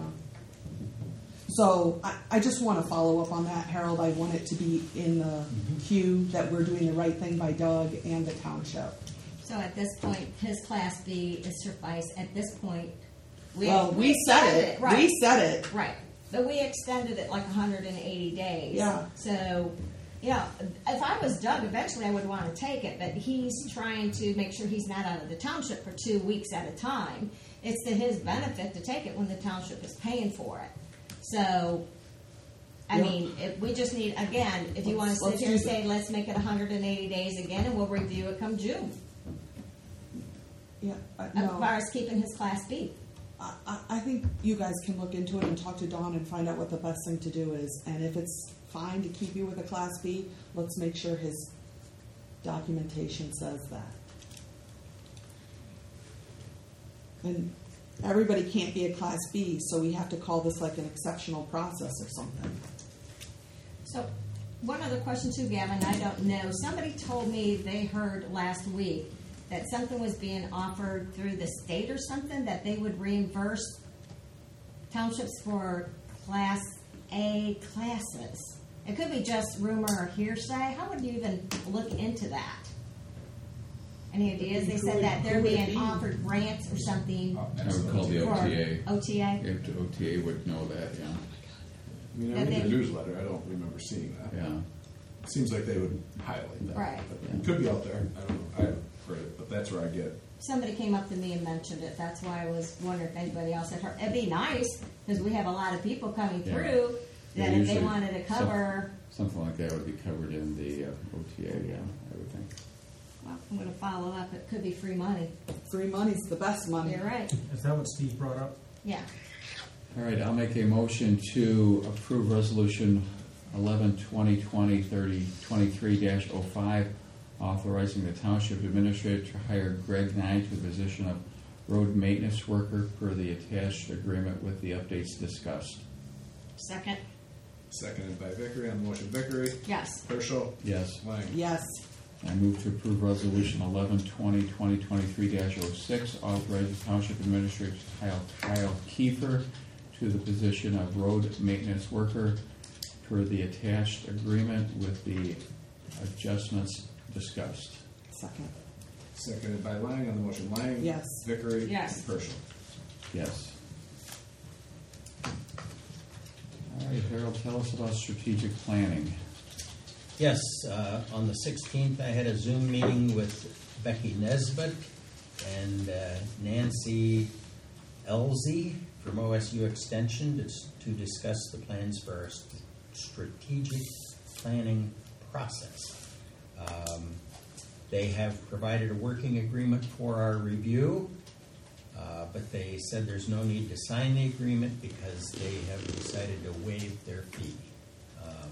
So I, I just want to follow up on that, Harold. I want it to be in the mm-hmm. queue that we're doing the right thing by Doug and the township. So at this point, his Class B is suffice. At this point, we well, we, we said it. it. Right. We said it. Right. But we extended it like one hundred eighty days. Yeah. So, yeah, if I was Doug, eventually I would want to take it. But he's trying to make sure he's not out of the township for two weeks at a time. It's to his benefit to take it when the township is paying for it. So, I Yeah. mean, if we just need, again, if you want to Let's- sit let's here and use it. say, let's make it one hundred eighty days again, and we'll review it come June. Yeah. I, As no. far as keeping his Class B. I, I- I think you guys can look into it and talk to Dawn and find out what the best thing to do is. And if it's fine to keep you with a Class B, let's make sure his documentation says that. And everybody can't be a Class B, so we have to call this like an exceptional process or something. So, one other question too, Gavin, I don't know. Somebody told me they heard last week that something was being offered through the state or something, that they would reimburse townships for Class A classes. It could be just rumor or hearsay. How would you even look into that? Any ideas? They said that they're being offered grants or something I would call the for O T A. O T A. If the O T A would know that, yeah. I mean, I That read the they- newsletter, I don't remember seeing that. Yeah. It seems like they would highlight that. Right. But it could be out there, I don't know, I haven't heard it, but that's where I get. Somebody came up to me and mentioned it. That's why I was wondering if anybody else had heard. It'd be nice because we have a lot of people coming Yeah. through Yeah, that if they usually wanted to cover. Something like that would be covered in the uh, O T A, yeah, I would think. Well, I'm going to follow up. It could be free money. Free money's the best money. You're right. Is that what Steve brought up? Yeah. All right, I'll make a motion to approve resolution eleven twenty twenty thirty twenty-three dash oh five, authorizing the township administrator to hire Greg Nye to the position of road maintenance worker per the attached agreement with the updates discussed. Second. Seconded by Vickery, on the motion Vickery, Yes. Herschel, Yes. Lang. Yes. I move to approve resolution eleven twenty twenty twenty-three dash oh six, authorizing the township administrator to hire Kyle Kiefer to the position of road maintenance worker per the attached agreement with the adjustments discussed. Second. Seconded by Lang, on the motion Lang. Yes. Vickery. Yes. And Herschel. Yes. All right, Harold, tell us about strategic planning. Yes, uh, on the sixteenth, I had a Zoom meeting with Becky Nesbitt and uh, Nancy Elzey from O S U Extension to, to discuss the plans for our st- strategic planning process. Um, they have provided a working agreement for our review, uh, but they said there's no need to sign the agreement because they have decided to waive their fee. Um,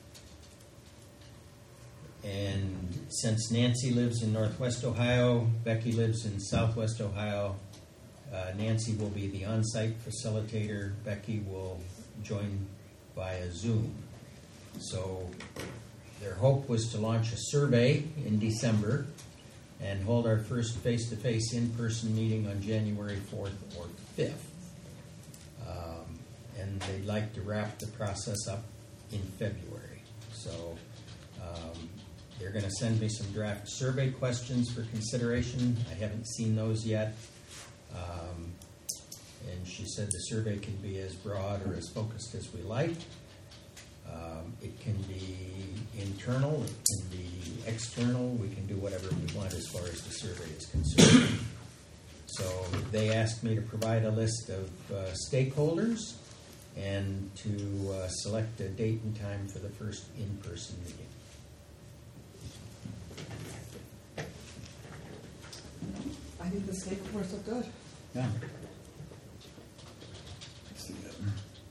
And since Nancy lives in Northwest Ohio, Becky lives in Southwest Ohio, uh, Nancy will be the on-site facilitator. Becky will join via Zoom. So their hope was to launch a survey in December and hold our first face-to-face in-person meeting on January fourth or fifth. Um, and they'd like to wrap the process up in February. So um, they're going to send me some draft survey questions for consideration. I haven't seen those yet. Um, and she said the survey can be as broad or as focused as we like. Um, it can be internal, it can be external, we can do whatever we want as far as the survey is concerned. So they asked me to provide a list of uh, stakeholders and to uh, select a date and time for the first in-person meeting. I think the stakeholders look good. Yeah. Let's see that.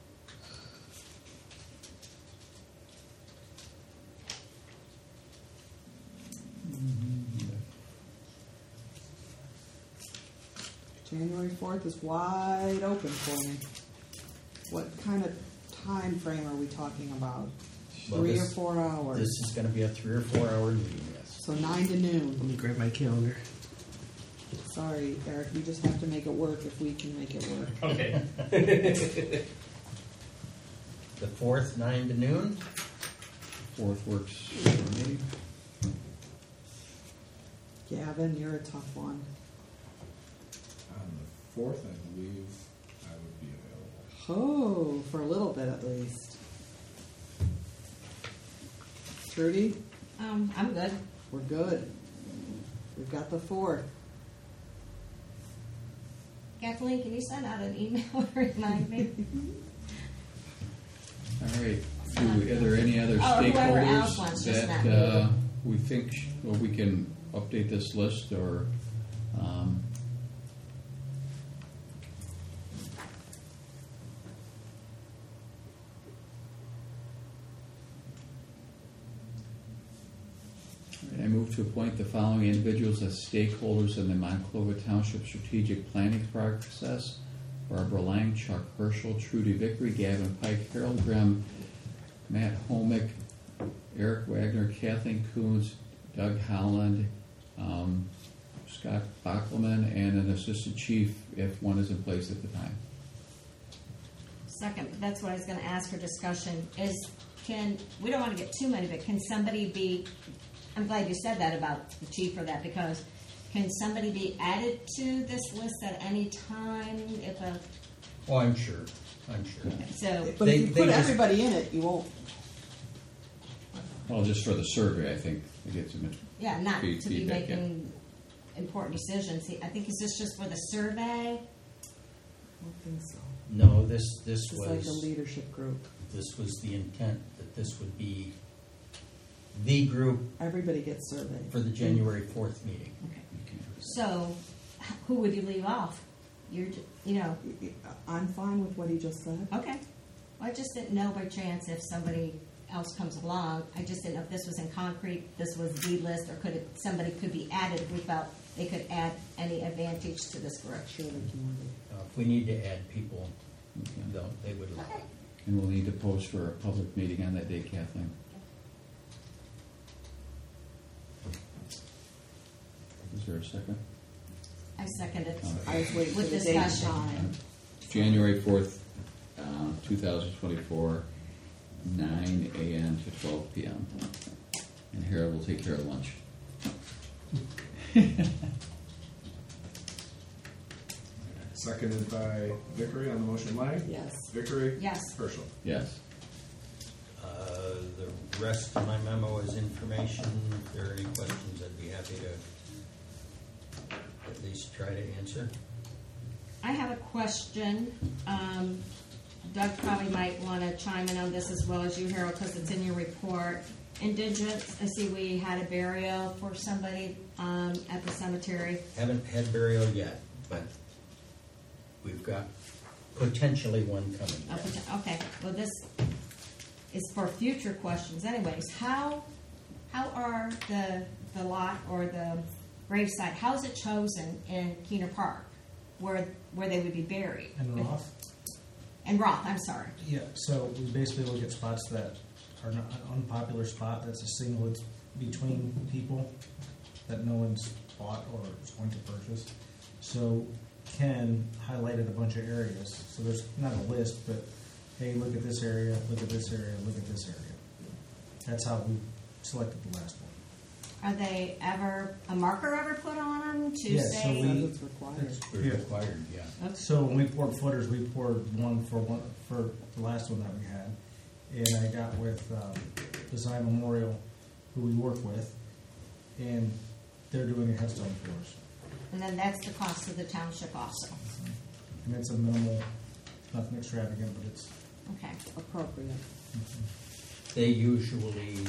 January fourth is wide open for me. What kind of time frame are we talking about? Well, Three or this- four hours? This is going to be a three or four hour meeting, yes. So nine to noon. Let me grab my calendar. Sorry, Eric, we just have to make it work if we can make it work. Okay. The fourth, nine to noon. Fourth works for me. Gavin, you're a tough one. On the fourth, I believe I would be available. Oh, for a little bit at least. Trudy, Um, I'm good. we're good. We've got the fourth. Kathleen, can you send out an email to remind me? All right. Do, are there any other Oh, whoever else wants, stakeholders just that not uh, me. we think, sh- well, we can update this list or, um, I move to appoint the following individuals as stakeholders in the Monclova Township Strategic Planning Process: Barbara Lang, Chuck Herschel, Trudy Vickery, Gavin Pike, Harold Grimm, Matt Homick, Eric Wagner, Kathleen Coons, Doug Holland, um, Scott Bockelman, and an assistant chief if one is in place at the time. Second, that's what I was gonna ask for discussion, is can, we don't wanna get too many, but can somebody be, I'm glad you said that about the chief or that, because can somebody be added to this list at any time if a, Oh, I'm sure. I'm sure. so, But They- if you they put just- everybody in it, you won't. Well, just for the survey, I think, to get some. yeah, not Feed- to be feedback, yeah. making important decisions. See, I think, is this just for the survey? I don't think so. No, this, this It's like a was, leadership group. this was the intent, that this would be the group Everybody gets surveyed. for the January fourth meeting. Okay. So, h- who would you leave off? You're, ju- you know, I'm fine with what he just said. okay. Well, I just didn't know by chance if somebody else comes along. I just didn't know if this was in concrete, this was the list, or could it, somebody could be added if we felt they could add any advantage to this group. Sure, they can. Uh, If we need to add people, Okay. they'll- they would. Okay. And we'll need to post for a public meeting on that day, Kathleen. Is there a second? I second it. I was waiting for With the date and discussion. time. January fourth, uh, two thousand twenty-four, nine a.m. to twelve p.m. And Harold will take care of lunch. Seconded by Vickery on the motion. Lang? Yes. Vickery? Yes. Herschel? Yes. Uh, The rest of my memo is information. If there are any questions, I'd be happy to at least try to answer. I have a question. Um, Doug probably might want to chime in on this as well as you, Harold, because it's in your report. Indigents, I see we had a burial for somebody um, at the cemetery. Haven't had burial yet, but we've got potentially one coming. Oh, pot- Okay, well, this is for future questions anyways. How, how are the, the lot or the gravesite, how is it chosen in Keener Park where, where they would be buried? And Roth? And Roth, I'm sorry. Yeah, so we basically look at spots that are not an unpopular spot, that's a single, it's between people that no one's bought or is going to purchase. So Ken highlighted a bunch of areas, so there's not a list, but hey, look at this area, look at this area, look at this area. That's how we selected the last one. Are they ever, a marker ever put on them to Yeah, so say? we- Says it's required. We're Yeah. required, yeah. So when we poured footers, we poured one for one for the last one that we had, and I got with um, Design Memorial, who we work with, and they're doing a headstone for us, And then that's the cost of the township also. and it's a minimal, nothing extravagant, but it's Okay. Appropriate. They usually,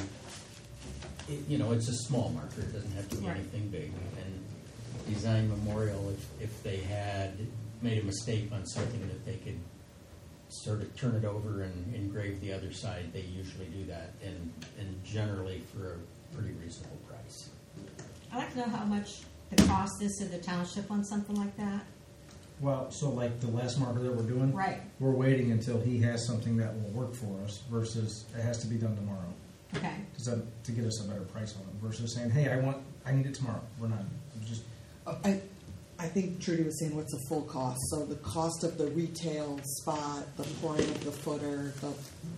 it- you know, it's a small marker, it doesn't have to be Right. anything big. And Design Memorial, if, if they had made a mistake on something that they could sort of turn it over and engrave the other side, they usually do that, and, and generally for a pretty reasonable price. I'd like to know how much the cost is to the township on something like that. well. So like the last marker that we're doing, Right. we're waiting until he has something that will work for us versus it has to be done tomorrow. Okay. Does that, to get us a better price on it versus saying, hey, I want, I need it tomorrow. We're not we're just Uh, I, I think Trudy was saying what's the full cost, so the cost of the retail spot, the pouring of the footer, the,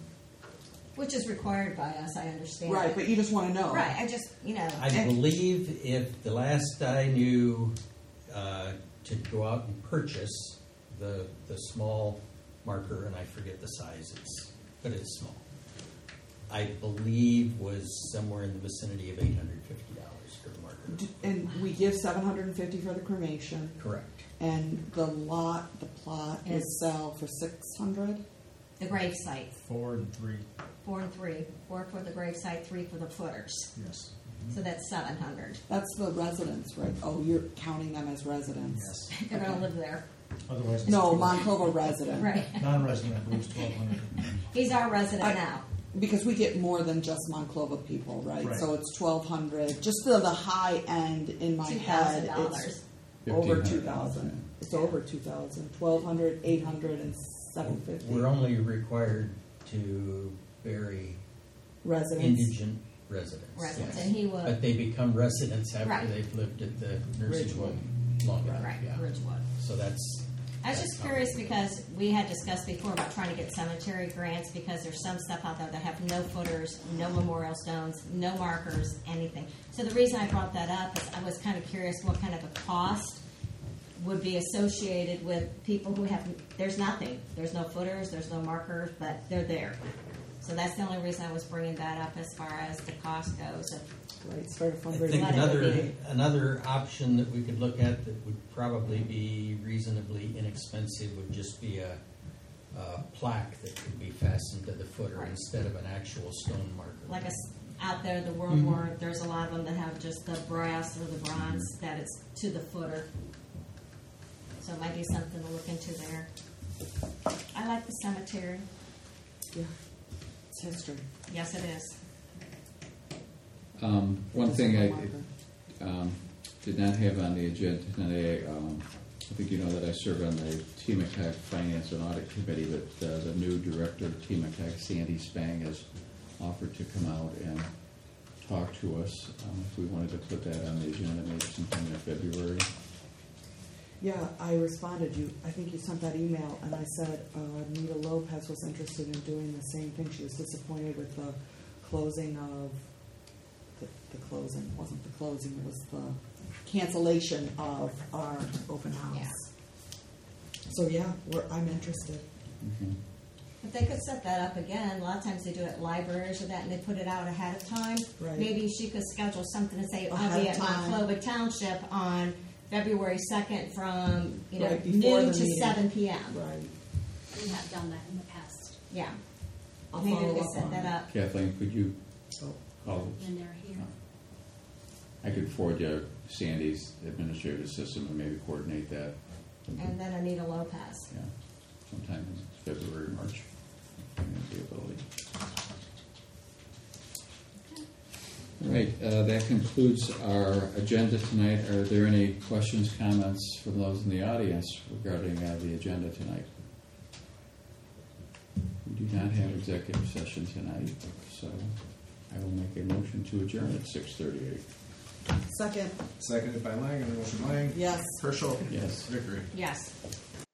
Which is required by us, I understand. right, but you just wanna know. Right, I just, you know. I And- believe if the last I knew, uh, to go out and purchase the, the small marker, and I forget the size, it's, but it's small, I believe was somewhere in the vicinity of eight hundred fifty dollars for the marker. D- And we give seven hundred and fifty for the cremation, Correct. and the lot, the plot would Is- sell for six hundred? The grave site, four and three. four and three, four for the grave site, three for the footers. Yes. So that's seven hundred. That's the residents, right? Oh, you're counting them as residents? Yes. They're gonna live there. Otherwise, it's No, twelve. Monclova resident. Right. Non-resident, I believe, is twelve hundred. He's our resident I- now. Because we get more than just Monclova people, right? Right. So it's twelve hundred, just for the high end in my Two head, thousand it's dollars. over fifteen two hundred. thousand. It's over two thousand, twelve hundred, eight hundred, and seven fifty. We're only required to bury Residents. indigent residents. Residents, yes. and he would- But they become residents after Right. they've lived at the nursing Ridgewood. home long enough. Right, yeah. Ridgewood. So that's. I was that's just how- curious because we had discussed before about trying to get cemetery grants because there's some stuff out there that have no footers, no memorial stones, no markers, anything. So the reason I brought that up is I was kind of curious what kind of a cost would be associated with people who have, there's nothing. There's no footers, there's no markers, but they're there. So that's the only reason I was bringing that up as far as the cost goes. Right, start a I fundraising. think Let it another, be. another option that we could look at that would probably be reasonably inexpensive would just be a, a plaque that could be fastened to the footer Right. instead of an actual stone marker. Like us out there, the World Mhm. War, there's a lot of them that have just the brass or the bronze that it's to the footer. So it might be something to look into there. I like the cemetery. Yeah, it's history. Yes, it is. Um, one It's thing a I marker. um, did not have on the agenda today, um, I think you know that I serve on the T M A C Finance and Audit Committee, but uh, the new director of T M A C, Sandy Spang, has offered to come out and talk to us. Um, if we wanted to put that on the agenda, maybe sometime in February. Yeah, I responded, you, I think you sent that email, and I said, uh, Nita Lopez was interested in doing the same thing. She was disappointed with the closing of, the, the closing, it wasn't the closing, it was the cancellation of our open house. Yeah. So, yeah, we're, I'm interested. Mhm. But they could set that up again. A lot of times they do it at libraries or that, and they put it out ahead of time. Right. Maybe she could schedule something to say, I'll Ahead be of at time. Monclova Township on February second from, you know, Right, before noon the to meeting. seven P M. Right. We have done that in the past, Yeah. I'll Maybe we follow could up set on that it. up. Kathleen, could you Oh, call? when they're here. I could forward you Sandy's administrative assistant and maybe coordinate that. And then Anita Lopez. Yeah, sometime in February, March. I have the ability. All right, uh, that concludes our agenda tonight. Are there any questions, comments from those in the audience regarding uh, the agenda tonight? We do not have executive session tonight, so I will make a motion to adjourn at six thirty-eight. Second, Seconded by Lang, and motion Lang. yes. Herschel. Yes. Vickery. Yes.